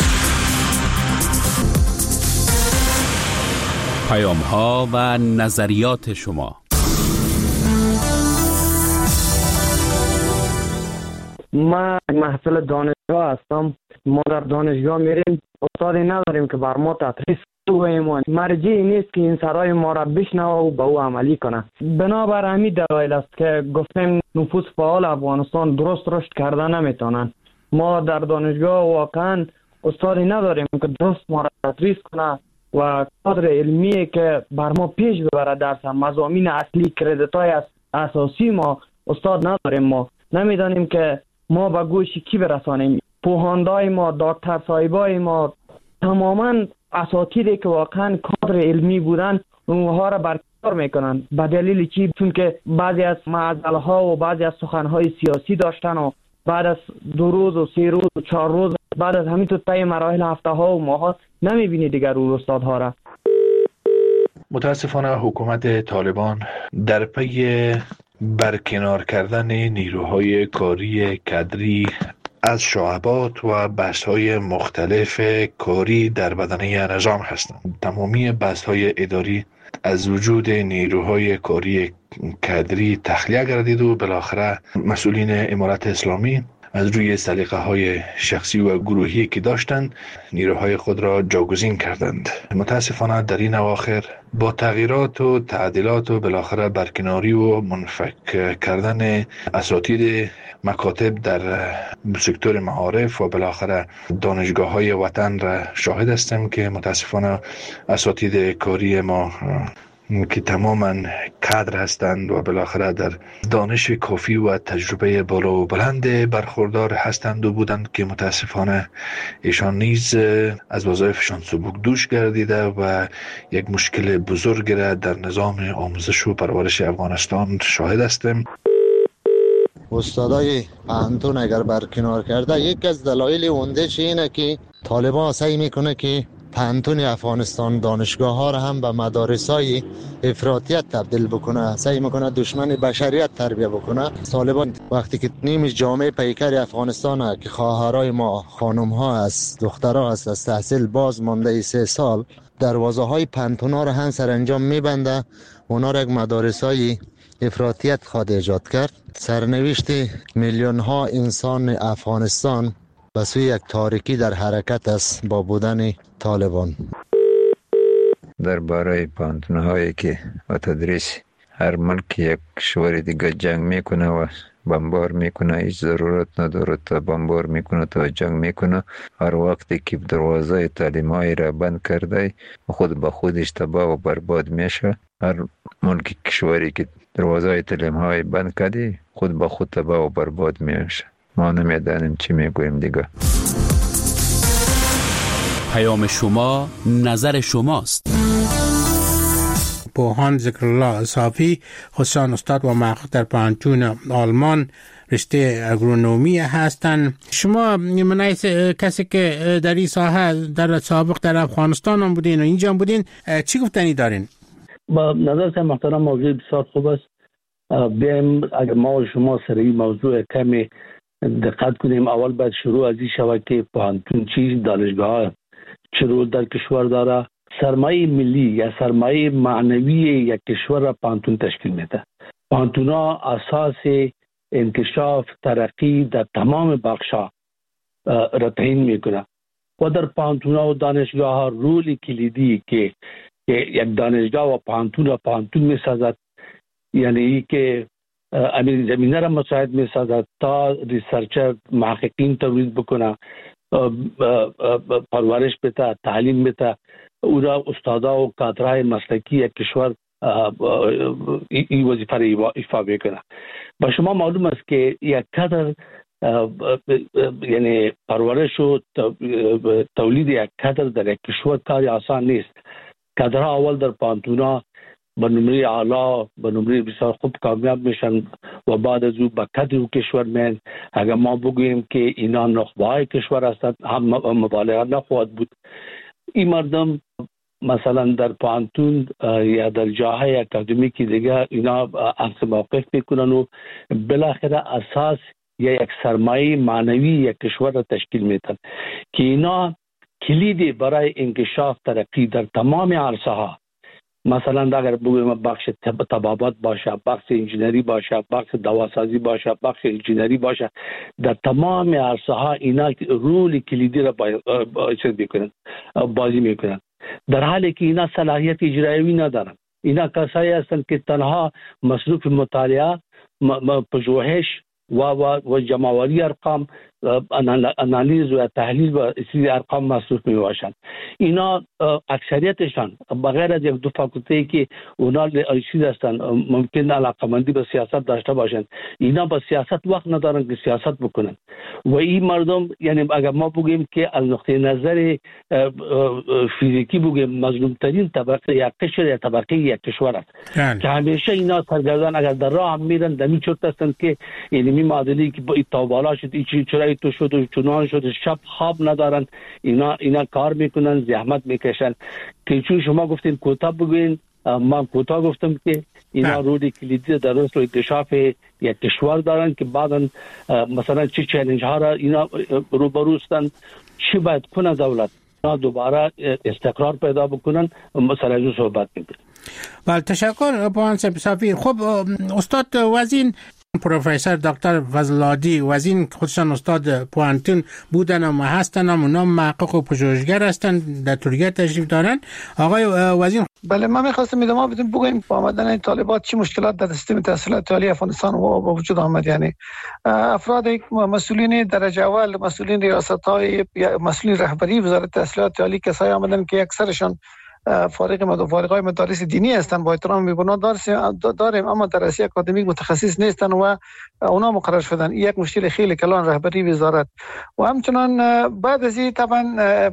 Speaker 6: پیام ها و نظریات شما.
Speaker 10: ما محصل دانشگاه هستم. ما در دانشگاه میریم، استادی نداریم که بر ما تدریس کنه. مرجعی نیست که این سرای ما را بشنوه و به او عملی کنه. بنابر همین دلایل است که گفتیم نفوذ فعال افغانستان درست رشد کرده نمیتونن. ما در دانشگاه واقعا استادی نداریم که درست ما را تدریس کنه و کادر علمی که بر ما پیش ببره درس. مضامین اصلی کردیت های اساسی ما استاد نداریم. ما نمیدانیم که ما به گوش کی برسانیم. پوهاندای ما، دکتر صاحبای ما، تماما اساتیدی که واقعا کادر علمی بودن اونها را برکنار میکنن. به دلیل چی؟ چون که بعضی از معضله ها و بعضی از سخن های سیاسی داشتن و بعد از دو روز و سه روز و چهار روز بعد از همین تو طی مراحل هفته ها و ماها نمیبینی دیگر اون استادها را.
Speaker 11: متاسفانه حکومت طالبان در پی برکنار کردن نیروهای کاری کادری از شعبات و بست‌های مختلف کاری در بدنه نظام هستند. تمامی بست‌های اداری از وجود نیروهای کاری کادری تخلیه گردید و بالاخره مسئولین امارت اسلامی از روی سلیقه‌های شخصی و گروهی که داشتند نیروهای خود را جاگزین کردند. متاسفانه در این اواخر با تغییرات و تعدیلات و بالاخره برکناری و منفک کردن اساتید مکاتب در سکتور معارف و بالاخره دانشگاه‌های وطن را شاهد هستم که متاسفانه اساتید کاری ما که تماما کادر هستند و بالاخره در دانش کافی و تجربه بالا و بلند برخوردار هستند و بودند که متاسفانه ایشان نیز از وظایفشان سبک دوش گردیده و یک مشکل بزرگ را در نظام آموزش و پرورش افغانستان شاهد هستیم.
Speaker 23: استادای پانتون اگر برکنار کرده، یک از دلایل اوندهش اینه که طالبان سعی میکنه که پانتون افغانستان دانشگاه ها را هم به مدارس های افراطیت تبدیل بکنه، سعی میکنه دشمن بشریت تربیه بکنه. طالبان وقتی که نیم جامعه پیکر افغانستان که خواهرای ما خانم ها از دخترها هست از تحصیل باز مانده سه سال، دروازه های پانتون ها را هم سرانجام میبنده، اونا را یک مدارس های افراطیت خواد ایجاد کرد. سرنوشت میلیون ها انسان افغانستان به سوی یک تاریکی در حرکت است با بودن طالبان.
Speaker 24: درباره پانتون‌هایی که و تدریس هر ملک یک کشور دیگه جنگ میکنه و بمبار میکنه، هیچ ضرورت نداره تا بمبار میکنه تا جنگ میکنه. هر وقتی که دروازه تعلیم‌های را بند کرده خود به خودش تباه و برباد میشه. هر ملک کشوری که دروازه تعلیم های بند کردی خود با خود تباه و برباد میشه. ما نمیدانیم چی میگوییم دیگه.
Speaker 6: پیام شما نظر شماست.
Speaker 22: بوهان ذکرالله صافی خصوصا استاد و محقق در پانتون آلمان رشته اگرونومی هستند. شما منای کسی که در این ساحه در سابق در افغانستان هم بودین و اینجا هم بودین چی گفتنی دارین؟
Speaker 13: با نظر محترم موضوع بسیار خوب است. بیایم اگر ما و شما سر این موضوع کمی دقت کنیم. اول باید شروع از این شود که پانتون چیز دانشگاه چه رول در کشور داره. سرمایه ملی یا سرمایه معنوی یک کشور را پانتون تشکیل میده. پانتون ها اساس انکشاف ترقی در تمام بخشا را تعیین میکنه و در پانتون ها و دانشگاه ها رول کلیدی که یک دانشگاه و پانتون را پانتون میسازد، یعنی ای که امیر زمینه را مساعد میسازد تا ریسرچر محققین تولید بکنه، پرورش بده، تعلیم بده، او را استادا و کادرهای مسلکی یک کشور این وظیفه را ایفا بکنه. با شما معلوم است که یک کادر یعنی پرورش و تولید یک کادر در یک کشور کاری آسان نیست. کادرها اول در پانتونا به نمره اعلا به نمره بسیار خوب کامیاب میشن و بعد از او به کادر کشور میان. اگر ما بگوییم که اینا نخبه‌های کشور هستند هم مبالغه نخواهد بود. این مردم مثلا در پانتون یا در جاهای اکادمیکی دیگه اینا اخذ موقف میکنن و بالاخره اساس یا یک سرمایه معنوی یک کشور را تشکیل میدن که اینا کلیدی برای انکشاف ترقی در تمام عرصه ها، مثلا اگر بگویم بخش طبابت باشه، بخش انجینری باشه، بخش دواسازی باشه، بخش انجینری باشه، در تمام عرصه ها اینا رول کلیدی را بازی میکنن، در حالی که اینا صلاحیت اجرایی ندارن. اینا کسایی هستند که تنها مصروف مطالعه، پژوهش و و و جمع‌آوری ارقام، انالیز و تحلیل و اصلی ارقام مصروف می باشند. اینا اکثریتشان بغیر از یک دو فاکولته که اونا چیز هستند ممکن علاقمندی به سیاست داشته باشند، اینا با سیاست وقت ندارن که سیاست بکنن. و این مردم یعنی اگر ما بگیم که از نقطه نظر فیزیکی بگیم مظلوم ترین طبقه یک قشر یا طبقه یک کشور است که همیشه اینا سرگردان اگر در راه هم میرن دمی چرت هستند که یعنی می معادلی که با بالا شد این چرایی تو شد و چنان شد، شب خواب ندارن، اینا اینا کار میکنن، زحمت میکشن که چون شما گفتین کوتاه بگوین، من کوتاه گفتم که اینا روی کلیدی در رشد و اکتشاف یک کشور دارن که بعداً مثلا چه چالش ها را اینا روبرو هستند، چی باید کنه دولت اینا دوباره استقرار پیدا بکنن، مثلا از صحبت میکنن.
Speaker 22: بله تشکر بوهان صافی. خب استاد وزین پروفسور دکتر فضل‌العادی وزین خودشان استاد پوانتون بودن و هستن، اونا محقق و پژوهشگر هستن، در ترکیه تشریف دارن. آقای وزین
Speaker 14: بله من می‌خواستم میدونم بدون بگویم با آمدن طالبات چه مشکلات در سیستم تحصیلات عالی افغانستان و وجود آمد. یعنی افراد مسئولین درجه اول، مسئولین ریاست‌های، مسئولین رهبری وزارت تحصیلات عالی کسایی آمدن که اکثرشان فارغ مد فارغای مدارس دینی هستند، با احترام می‌بینم داریم اما درسی اکادمیک متخصص نیستند و اونا مقرر شدن. یک مشکل خیلی کلان رهبری وزارت و همچنان بعد از این طبعا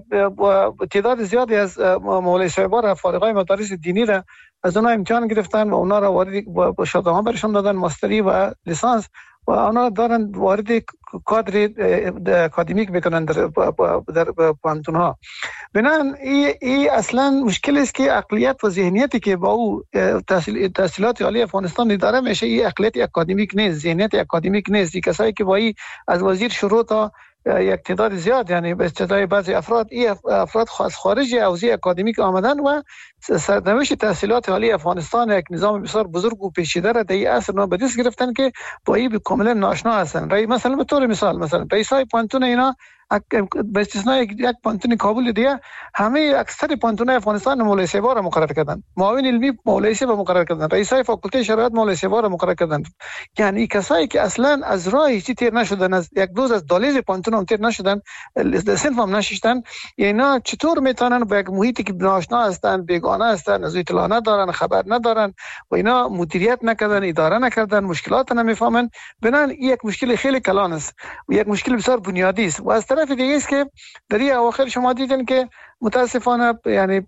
Speaker 14: تعداد زیادی از مولای صاحبان فارغای مدارس دینی را از اونا امتحان گرفتن و اونا را وارد با شهادتنامه برشان دادن، ماستری و لیسانس، و اونا دارن وارد کادر اکادمیک میکنن در در پانتون ها. بنابراین این ای اصلا مشکل است که عقلیت و ذهنیتی که با او تحصیل تحصیلات عالی افغانستان داره میشه، این عقلیت اکادمیک نیست، ذهنیت اکادمیک نیست. این کسایی که با این از وزیر شروع تا یک تعداد زیاد یعنی به اصطلاح بعضی افراد این افراد از خارج حوزه اکادمیک آمدن و سرنوشت تحصیلات عالی افغانستان یک نظام بسیار بزرگ و پیچیده را در این عصر نو به دست گرفتن که با این کاملا ناشنا هستند. مثلا به طور مثال مثلا رئیسای پانتون اینا به استثنای یک پانتون کابل دیگه همه اکثر پانتون افغانستان مولای صاحبا را مقرر کردن، معاون علمی مولای صاحب مقرر کردن، رئیسای فاکولته شرایط مولای صاحبا را مقرر کردن. یعنی کسایی که اصلا از راه هیچ تیر نشدن، از یک دوز از دالیز پانتون هم تیر نشدن، صنف هم نشستن، اینا چطور میتونن با یک محیطی که ناشنا هستند، بیگانه هستن، از اطلاع ندارن، خبر ندارن و اینا مدیریت نکردن، اداره نکردن، مشکلات نمیفهمن. بنان یک مشکل خیلی کلان است و یک مشکل بسیار بنیادی است. و از طرف دیگه است که در این اواخر شما دیدین که متاسفانه یعنی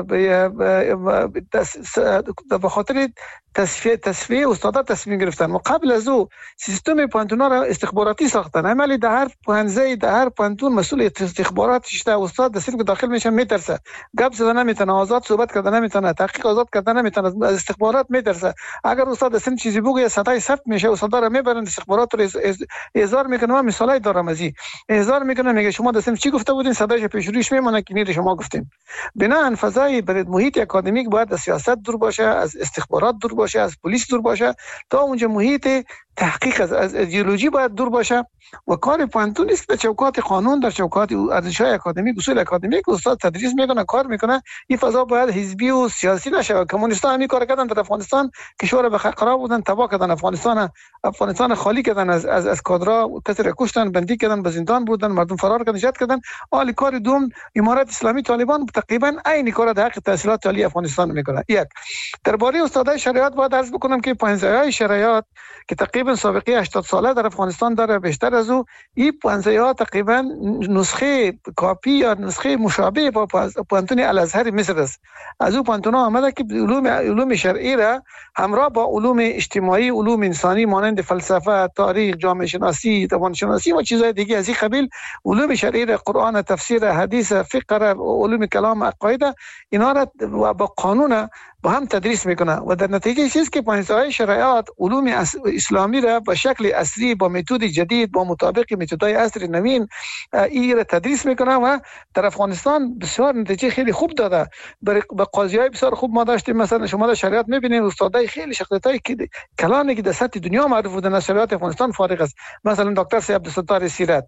Speaker 14: به خاطر تصفیه تصفیه استادا تصمیم گرفتن و قبل از او سیستم پانتونا را استخباراتی ساختن. عملی در هر پانزه در هر پانتون مسئول استخبارات شده، استاد در سیستم داخل میشه میترسه، گپ زدن نمیتونه، آزاد صحبت کردن نمیتونه، تحقیق آزاد کردن نمیتونه، از استخبارات میترسه. اگر استاد اصلا چیزی بگه صدای ثبت میشه، استادا را میبرن استخبارات رو احضار میکنه. من مثالای دارم از این احضار میکنه، میگه شما اصلا چی گفته بودین، صدایش پیشرویش میمونه که نیری شما گفتین. بناهن فضای برای محیط اکادمیک باید از سیاست دور باشه، از استخبارات دور باشه، از پلیس دور باشه، تا اونجا محیط تحقیق از, از ایدئولوژی باید دور باشه. و کار پانتون نیست در چوکات قانون، در چوکات ارزش‌های اکادمیک، اصول اکادمیک استاد تدریس میکنه، کار میکنه. این فضا باید حزبی و سیاسی نشه. کمونیست‌ها همین کار کردن در افغانستان، کشور به خراب بودن، تباه کردن افغانستان، افغانستان خالی کردن از از از کادرها، کسی را کشتن، بندی کردن، به زندان بردن، مردم فرار کردن، نجات کردن. حال کار دوم امارت اسلامی طالبان تقریبا عین کار در حق تحصیلات عالی افغانستان میکنه. یک درباره استادای شریعت باید عرض بکنم که پنجاه شریعت که تقریبا سابقه هشتاد ساله در افغانستان داره، بیشتر از او این پنجاه تقریبا نسخه کاپی یا نسخه مشابه با پانتون الازهر مصر است. از او پانتون آمده که علوم علوم شرعی را همراه با علوم اجتماعی، علوم انسانی مانند فلسفه، تاریخ، جامعه شناسی، زبان شناسی و چیزهای دیگه از این قبیل، علوم شرعی را، قرآن، تفسیر، حدیث، فقه را، علوم کلام، عقاید، اینا را با قانون با هم تدریس میکنه. و در نتیجه چیزی که پانزده شرایط علوم اسلامی را به شکل اصلی، با متد جدید، با مطابق متدای عصر نوین این را تدریس میکنه و در افغانستان بسیار نتیجه خیلی خوب داده. برای قاضیای بسیار خوب ما داشتیم. مثلا شما در شریعت میبینید استادای خیلی شخصیتای کلانی که در سطح دنیا معروف بودن از شریعت افغانستان فارغ است. مثلا دکتر سید عبدالستار سیرت،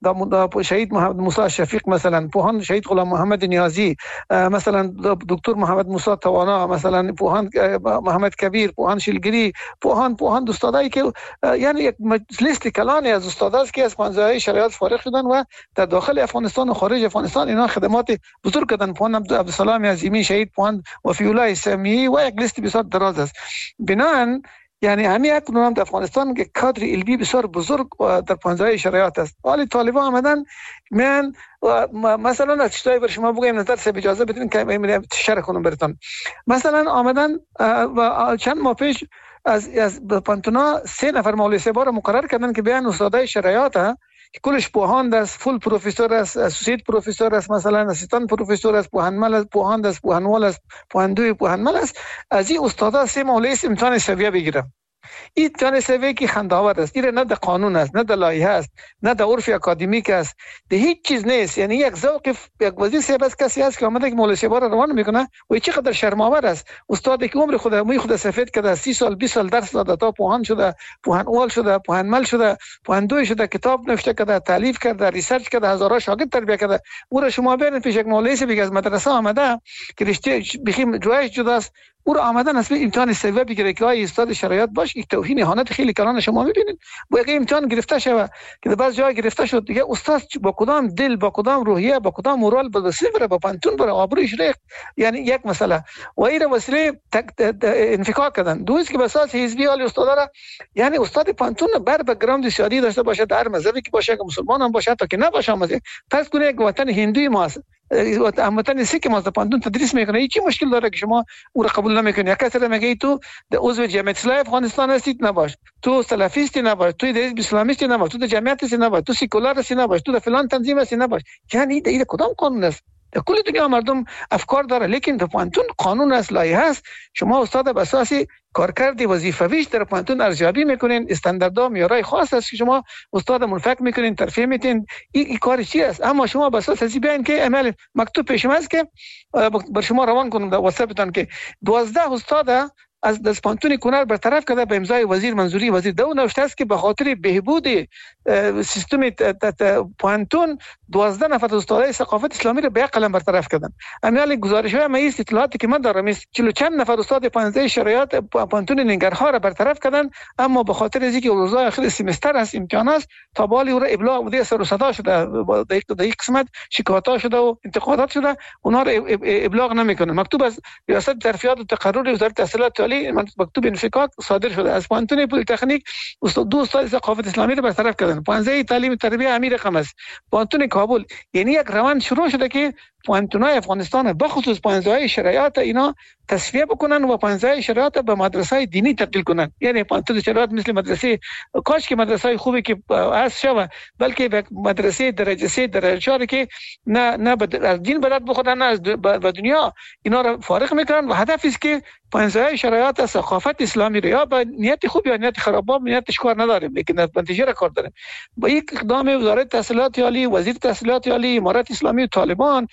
Speaker 14: شهید محمد موسی شفیق، مثلا پوهان شهید غلام محمد نیازی، مثلا دکتر محمد موسی توانا، مثلا پوهان محمد کبیر، پوهان شلگری، پوهان پوهان استادایی که یعنی یک لیست کلانی از استاداست که از پانزده شریعت فارغ شدن و در داخل افغانستان و خارج افغانستان اینا خدمات بزرگ کردن. پوهان عبدالسلام عظیمی، شهید پوهان وفی الله سمیعی و یک لیست بسیار دراز است. بنان یعنی همین اکنون در افغانستان که کادر علمی بسیار بزرگ در پانزده شریعت است. ولی طالبان آمدن من مثلا از چیزایی بر شما بگم نظر سه اجازه بدین که شرح کنم براتون. مثلا آمدن و چند ماه پیش از از پانتونا سه نفر مولوی سبا را مقرر کردن که بیان استادای شریعت ها که کلش پوهاند است، فول پروفسور است، اسوسییت پروفسور است، مثلا اسیستان پروفسور است، پوهنمل است، پوهاند است، پوهنوال است، پوهندوی پوهنمل است. از این استادا سه مولوی امتحان سویه بگیرم. این امتحان سویه که خنداور است. این نه در قانون است، نه در لایحه است، نه در عرف اکادمیک است، ده هیچ چیز نیست. یعنی یک ذوق یک وزیر صاحب است، کسی است که آمده که مولوی صاحب را روان میکنه و چقدر شرم‌آور است. استادی که عمر خود موی خود سفید کرده، سی سال بیست سال درس داده تا پوهان شده، پوهنوال شده، پوهنمل شده، پوهندوی شده، کتاب نوشته کرده، تالیف کرده، ریسرچ کرده، هزارها شاگرد تربیت کرده. او را شما ببینید پیش یک مولوی صاحب از مدرسه آمده که رشته بخیم جایش جداست، او را آمدن اصلا امتحان سویه بگیره که آیا استاد شریعت باش. یک توهین اهانت خیلی کلان شما میبینید. با یک امتحان گرفته شوه که در بعض جای گرفته شد دیگه استاد با کدام دل، با کدام روحیه، با کدام مورال با صفر با پانتون بره آبروش ریخت. یعنی یک مسئله و این وسیله انفکاک کردن. دوست که به اساس حزبی علی استاد را، یعنی استاد پانتون بر بک‌گراند سیاسی داشته باشه، در مذهبی که باشه، که مسلمان هم باشه تا که نباشه، مثلا فرض کنید که وطن هندوی ماست، وطن سیک ماست، پانتون تدریس میکنه، هیچ مشکل داره که شما او را قبول نمیکنی؟ یک کسی میگه تو عضو جمعیت اسلامی افغانستان هستید نباش، تو سلفیستی نباش، تو حزب اسلامیستی نباش، تو جمعیت هستی نباش، تو سیکولار هستی نباش، تو فلان تنظیم هستی نباش. یعنی این کدام قانون است؟ در کل دنیا مردم افکار داره، لیکن در پانتون قانون است، لایحه است. شما استاد به اساس کارکرد وظیفویش در پانتون ارزیابی میکنین، استانداردها معیارهای خاص است که شما استاد منفک میکنین، ترفیع میتین. این ای کار چی است؟ اما شما به اساس ازی بیان که عمل مکتوب پیشم است که بر شما روان کنم در واتساپتان که دوازده استاد از دست پانتون کنر برطرف کرده به امضای وزیر منظوری وزیر. دو نوشته است که به خاطر بهبود سیستم پانتون دوازده نفر استادای ثقافت اسلامی را به قلم برطرف کردن. امیال گزارش های من اطلاعاتی که من دارم است چهل چند نفر استاد پانزده شرایط پانتون ننگرهار را برطرف کردن، اما به خاطر از اینکه روزهای آخر سمستر است، امتحان است، تا بالی او را ابلاغ بوده، سر و صدا شده، در یک قسمت شکایات شده و انتقادات شده، اونها را ابلاغ نمیکنن. مکتوب از ریاست ترفیعات و تقرر وزارت تحصیلات عالی مکتوب انفکاک صادر شده. از پانتون پلی تکنیک دو استاد ثقافت اسلامی را برطرف کردن. پانزده تعلیم تربیت امیر رقم است. پانتون کابل، یعنی یک روند شروع شده که پانتونای افغانستان بخصوص پانزده شرایط اینا تصفیه بکنن و پانزده شرایط به مدرسه دینی تبدیل کنن. یعنی پانزده شرایط مثل مدرسه، کاش که مدرسه خوبی که از شوه، بلکه به مدرسه درجه سه درجه چهار که نه نه از دین بلد بخورن نه از به دنیا، اینا را فارغ میکنن و هدف است که پانزده شرایط ثقافت اسلامی را یا به نیت خوب یا نیت خراب، با نیتش کار نداریم لیکن نتیجه را کار داریم. با یک اقدام وزارت تحصیلات عالی، وزیر تحصیلات عالی، امارت اسلامی و طالبان،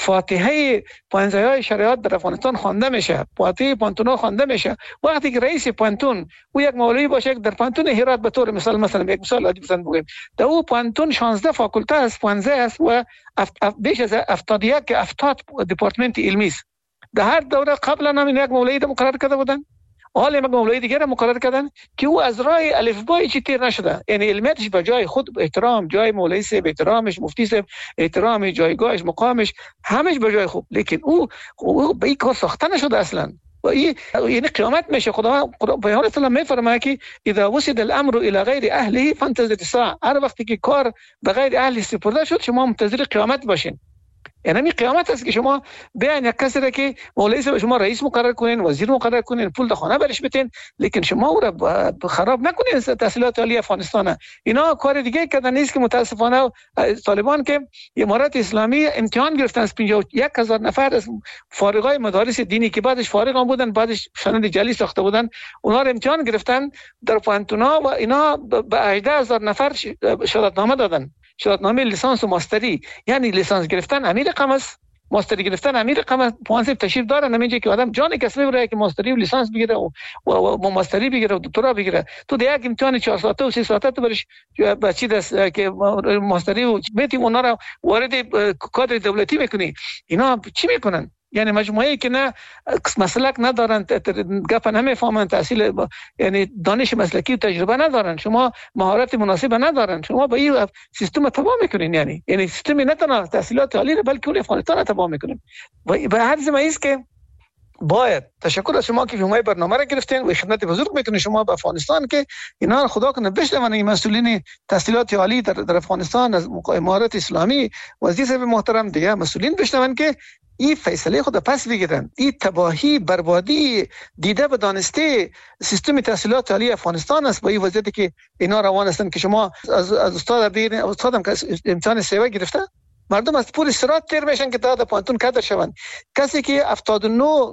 Speaker 14: فاتحه پانزده شرایط در افغانستان خوانده میشه، فاتحه پانتون خوانده میشه. وقتی که رئیس پانتون او یک مولوی باشه در پانتون هرات به طور مثال، مثلا یک مثال عادی بزنم بگیم، در او پانتون شانزده فاکولته است، پانزده است و بیش از هفتاد و یک هفتاد دپارتمنت علمی است. در هر دوره قبلا هم یک مولوی را مقرر کرده بودن، حالا یک مولوی دیگر را مقرر کردن که او از راه الفبای چی تیر نشده، یعنی علمیتش به جای خود احترام، جای مولوی صاحب احترامش، مفتی صاحب احترام، جایگاهش، مقامش، همش به جای خوب، لیکن او او به این کار ساخته نشده اصلا. و این یعنی قیامت میشه. خدا پیامبر اسلام میفرماید که اذا وسد الامر الى غیر اهله فانتظر الساعه، هر وقتی که کار به غیر اهل سپرده شد شما منتظر قیامت باشین. یعنی می قیامت است که شما بیان یک کسی را که مولوی صاحب شما رئیس مقرر کنین، وزیر مقرر کنین، پول در خانه برش بدین، لیکن شما او را خراب نکنین تحصیلات عالی افغانستان. اینا کار دیگه کردن نیست که متاسفانه طالبان که امارت اسلامی امتحان گرفتن از پنجاه و یک هزار نفر از فارغای مدارس دینی که بعدش فارغ هم بودن، بعدش سند جعلی ساخته بودن، اونها را امتحان گرفتن در پانتونا و اینا به هجده هزار نفر شهادتنامه دادن، شهادتنامه لیسانس و ماستری. یعنی لیسانس گرفتن امیر رقم است، ماستری گرفتن امیر رقم است. پوانسیب تشریف داره نمیگه که آدم جان کسبه بره که ماستری و لیسانس بگیره و و, و ماستری بگیره و دکترا بگیره. تو دیگه یک امتحان چهار ساعته و سه ساعته تو برش بچی دست که ماستری و میتی اونا را وارد کادر دولتی میکنی. اینا چی میکنن؟ یعنی مجموعه‌ای که نه مسلک ندارن، گپ نمیفهمن، تحصیل یعنی دانش مسلکی و تجربه ندارن، شما مهارت مناسب ندارن، شما با این سیستم تباه میکنین. یعنی یعنی سیستم نه تنها تحصیلات عالی بلکه کل افغانستان تباه میکنین. و به هر زمینه است که باید تشکر از شما که شما برنامه را گرفتین و خدمت بزرگ میکنین شما به افغانستان که اینا خدا کنه بشنون این مسئولین تحصیلات عالی در, در افغانستان از امارت اسلامی، وزیر صاحب محترم، دیگه مسئولین بشنون که این فیصله خود پس بگیرن. این تباهی، بربادی دیده به دانسته سیستم تحصیلات عالی افغانستان است با این وضعیتی که اینا روان هستند که شما از, از استاد بگیرین. استادم که امتحان سیوه گرفته، مردم از پول سرات تیر میشن که تا در پانتون کادر شوند. کسی که هفتاد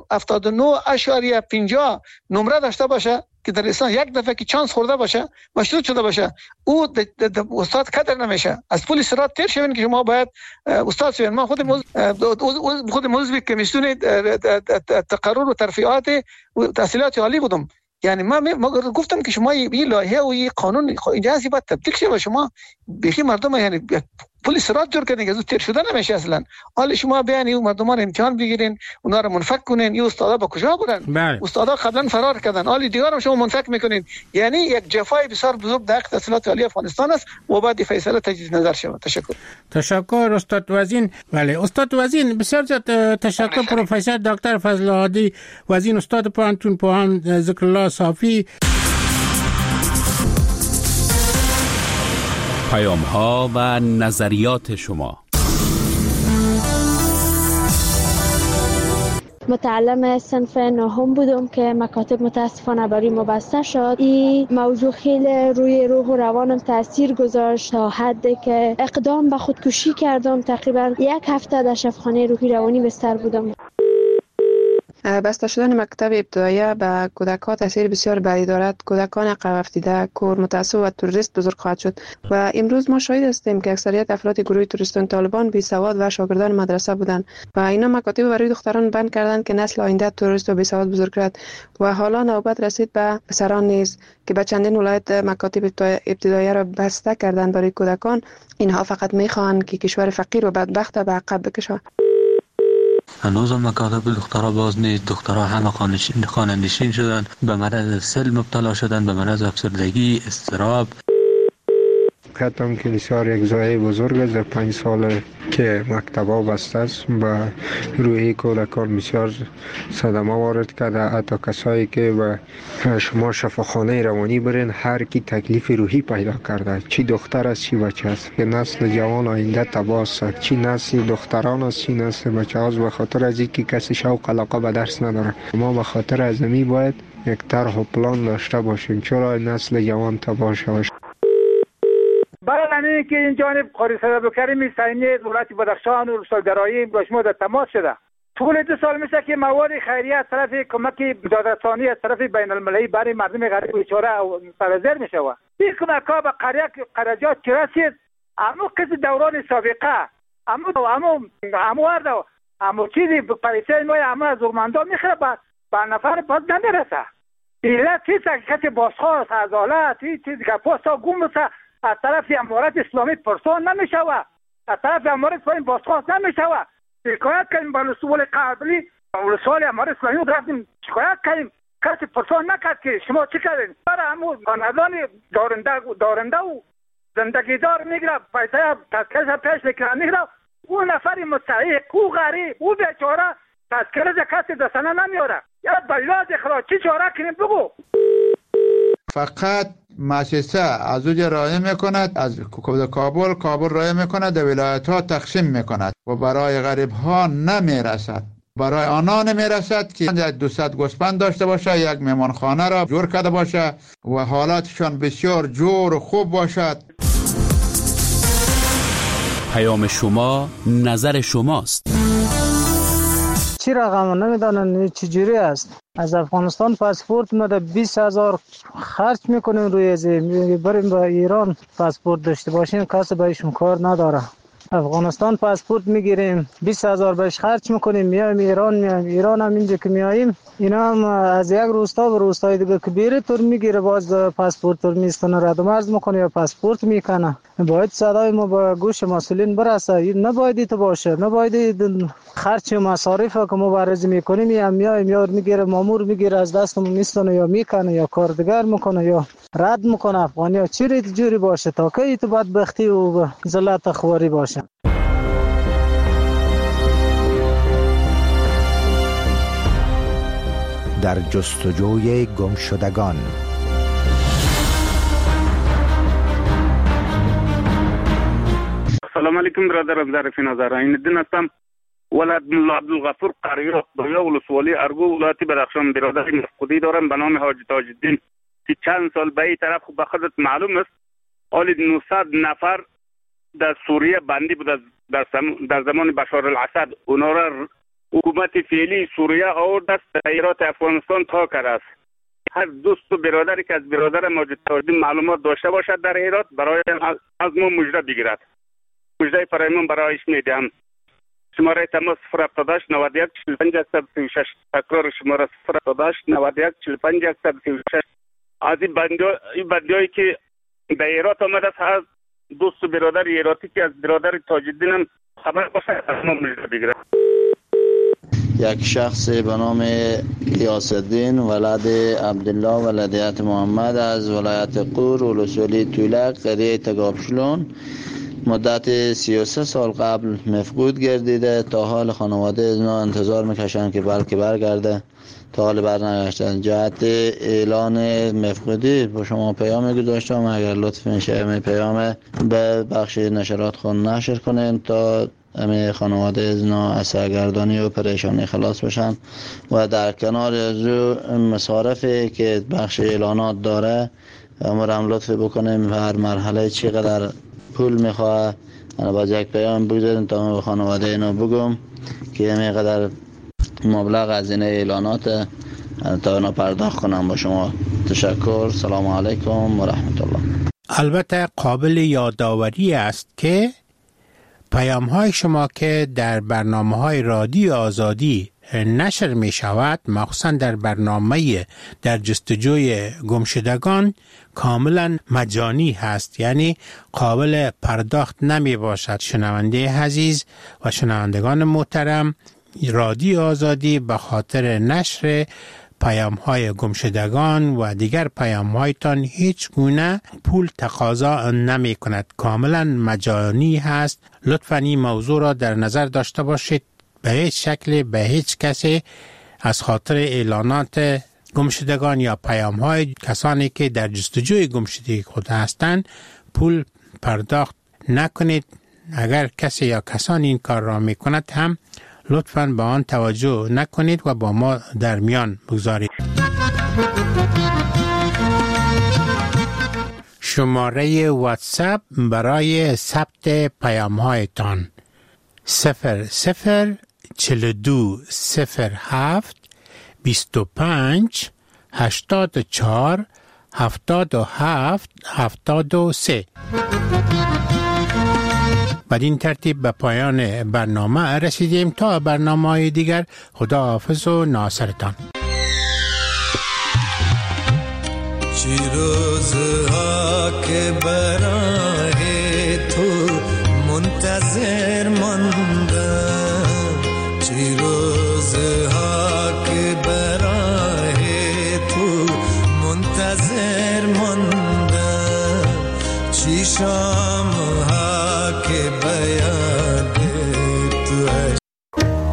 Speaker 14: و نه اشاریه پنجاه نمره داشته باشه که در لیسانس یک دفعه که چانس خورده باشه، مشروط شده باشه، او د د د استاد کادر نمیشه. از پول سرات تیر شوین که شما باید استاد شوین. من خود موز... خود موضوع کمیسیون تقرر و ترفیعات تحصیلات عالی بودم. یعنی من ما گفتم که شما این لایحه و این قانون اجازه باید تطبیق شه و شما بخی مردم یعنی پول سرات جور کنین که از تیر شده نمیشه اصلا. حالا شما بیانی اون مردمان امتحان بگیرین، اونا رو منفک کنین، این استادا با کجا برن؟ استادا قبلا فرار کردن، حالا دیگه شما منفک میکنین. یعنی یک جفای بسیار بزرگ در تحصیلات عالی افغانستان است و بعد فیصله تجدید نظر شود. تشکر.
Speaker 22: تشکر استاد وزین. بله استاد وزین بسیار زیاد تشکر. پروفسور دکتر فضل هادی وزین، استاد پانتون پوهان ذکر الله صافی.
Speaker 6: پیام ها و نظریات شما.
Speaker 18: متعلم صنف نهم بودم که مکاتب متاسفانه برای ما بسته شد. این موضوع خیلی روی روح و روانم تاثیر گذاشت تا حدی که اقدام به خودکشی کردم. تقریبا یک هفته در شفاخانه روحی روانی بستر بودم.
Speaker 4: بسته شدن مکتب ابتدایی به کودکان تاثیر بسیار بدی دارد. کودکان عقب افتاده، کور، متعصب و تروریست بزرگ خواهد شد و امروز ما شاهد هستیم که اکثریت افراد گروه تروریستان طالبان بی سواد و شاگردان مدرسه بودند و اینا مکاتب برای دختران بند کردند که نسل آینده تروریست و بی سواد بزرگ کرد و حالا نوبت رسید به پسران نیز که به چندین ولایت مکاتب ابتدایی را بسته کردند برای کودکان. اینها فقط میخواهند که کشور فقیر و بدبخت به عقب بکشند.
Speaker 15: هنوز هم مکاتب دخترها باز نیست. دخترها همه خانه نشین شدن، به مرض سل مبتلا شدن، به مرض افسردگی، اضطراب.
Speaker 16: کتم که بسیار یک ضایعه بزرگ است. در پنج سال که مکتبا بسته است به روحی کودکان بسیار صدمه وارد کرده. حتی کسایی که به شما شفاخانه روانی برین هر کی تکلیف روحی پیدا کرده، چی دختر است چی بچه است، که نسل جوان آینده تباه است، چی نسل دختران است چی نسل بچه است، به خاطر از اینکه کسی شوق علاقه به درس نداره. ما به خاطر از می باید یک طرح و پلان داشته باشیم چرا نسل جوان تباه شود.
Speaker 17: برای همین که این جانب قاری صدابکریم سینی دولت بدخشان و رسالگرایی با شما در تماس شده. طول دو سال میشه که مواد خیریه از طرف کمک مدادرسانی از طرف بین المللی برای مردم غریب بیچاره سرازیر میشه و این کمک ها به قریه قرجات که رسید امو کسی دوران سابقه امو امو امو ورده امو چیزی پریسه مای امو از ارماندا میخوره به نفر باز نمیرسه. ایلا چیزی که کسی بازخواست از آلت چیزی که پاستا گم بسه از طرف امارت اسلامی پرسان نمیشه و از طرف امارت اسلامی بازخواست نمیشه و شکایت کردیم با رسول قبلی رسول امارت اسلامی رفتیم شکایت کردیم کسی پرسان نکرد که شما چی کردین. برای همون خاندان دارنده دارنده و زندگی دار میگیره پیسه تذکرش پیش میکنه میگیره اون نفری مستحق او غریب او بیچاره تذکرش کسی دستانه نمیاره. یا بلاد اخراج چی چاره کنیم بگو.
Speaker 25: فقط مؤسسه از اوج رای میکند از کابل کابل رای میکند در ولایت ها تقسیم میکند و برای غریب ها نمیرسد. برای آنها نمیرسد که دویست گوسفند داشته باشه، یک مهمانخانه را جور کرده باشه و حالاتشان بسیار جور و خوب باشد.
Speaker 6: پیام شما نظر شماست.
Speaker 26: چی رقم نمیدانن چجوری است. از افغانستان پاسپورت ما بیست هزار خرج میکنیم روی ازی بریم با ایران پاسپورت داشته باشیم کسی بهشون کار نداره. افغانستان پاسپورت میگیریم بیست هزار بهش خرج میکنیم میایم ایران میایم ایران هم اینجا که میاییم اینا هم از یک روستا به روستای دیگه که بیره تور میگیره باز پاسپورت تور میستونه رد و مرز میکنه یا پاسپورت میکنه. باید صدای ما به گوش مسئولین برسه. نباید تو باشه، نباید خرج مصارف که مبارزه میکنیم یا میایم یا میگیره مامور میگیره از دستمون میستونه یا میکنه یا کاردگر میکنه یا رد میکنه. افغانی ها چی جوری باشه تا که تو بدبختی و ذلت خواری باشه.
Speaker 2: در جستجوی گمشدگان.
Speaker 27: سلام علیکم برادرم ظریف نظر این دین هستم. ولد ملا عبدالغفور قریات دویا ولسوالی ارگو ولایت بدخشان برادر مفقودی دارم به نام حاج تاج الدین که چند سال به این طرف به خودت معلوم است حال نهصد نفر در سوریه بندی بود در, در زمان بشار الاسد. اونا را حکومت فعلی سوریه آورد است ایرات افغانستان تا کرده است. هر دوست و برادری که از برادر ماجد تاج الدین معلومات داشته باشد در ایرات برای از ما مژده بگیرد. مژده فرایمان برایش میدم. شماره تماس صفر هفتاد و هشت نود و یک چهل و پنج صد و سی و شش. تکرار شماره صفر هفتاد و هشت نود و یک چهل و پنج صد و سی و شش. از این بندیایی که در ایرات آمده است از دوست و برادر ایراتی که از برادر تاج الدین هم خبر باشد از ما مژده بگیرد.
Speaker 28: یک شخص به نام غیاث الدین ولد عبدالله ولدیت محمد از ولایت قور ولسوالی تولک قریه تگابشلون مدت سی و سه سال قبل مفقود گردیده. تا حال خانواده از اینا انتظار میکشن که بلکه برگرده تا حال برنگشتن. جهت اعلان مفقودی با شما پیام گذاشتم اگر لطف میشه می پیام به بخش نشرات خون نشر کنین تا همه خانواده از اینا از سرگردانی و پریشانی خلاص بشن و در کنار از مصارفی که بخش اعلانات داره امرم لطف بکنیم هر مرحله چقدر پول میخواه انا باز یک پیام بگذاریم تا من به خانواده اینا بگم که همه قدر مبلغ هزینه اعلانات تا اینا پرداخت کنم. با شما تشکر. سلام علیکم و رحمت الله.
Speaker 22: البته قابل یادآوری است که پیام های شما که در برنامه های رادیو آزادی نشر می شود، مخصوصا در برنامه در جستجوی گمشدگان، کاملا مجانی هست، یعنی قابل پرداخت نمی باشد. شنونده عزیز و شنوندگان محترم، رادیو آزادی به خاطر نشر پیام های گمشدگان و دیگر پیام هایتان هیچ گونه پول تقاضا نمی کند، کاملا مجانی هست. لطفاً این موضوع را در نظر داشته باشید. به هیچ شکل به هیچ کسی از خاطر اعلانات گمشدگان یا پیام های کسانی که در جستجوی گمشدگی خود هستند پول پرداخت نکنید. اگر کسی یا کسانی این کار را می کند هم لطفاً به آن توجه نکنید و با ما در میان بگذارید. شماره واتساپ برای ثبت پیام هایتان صفر صفر چل دو صفر هفت بیست و پنج هشتاد و چهار هفتاد و هفت هفتاد و سه. بدین ترتیب به پایان برنامه رسیدیم. تا برنامه دیگر، خدا حافظ و ناصرتان.
Speaker 3: چی روزها که برام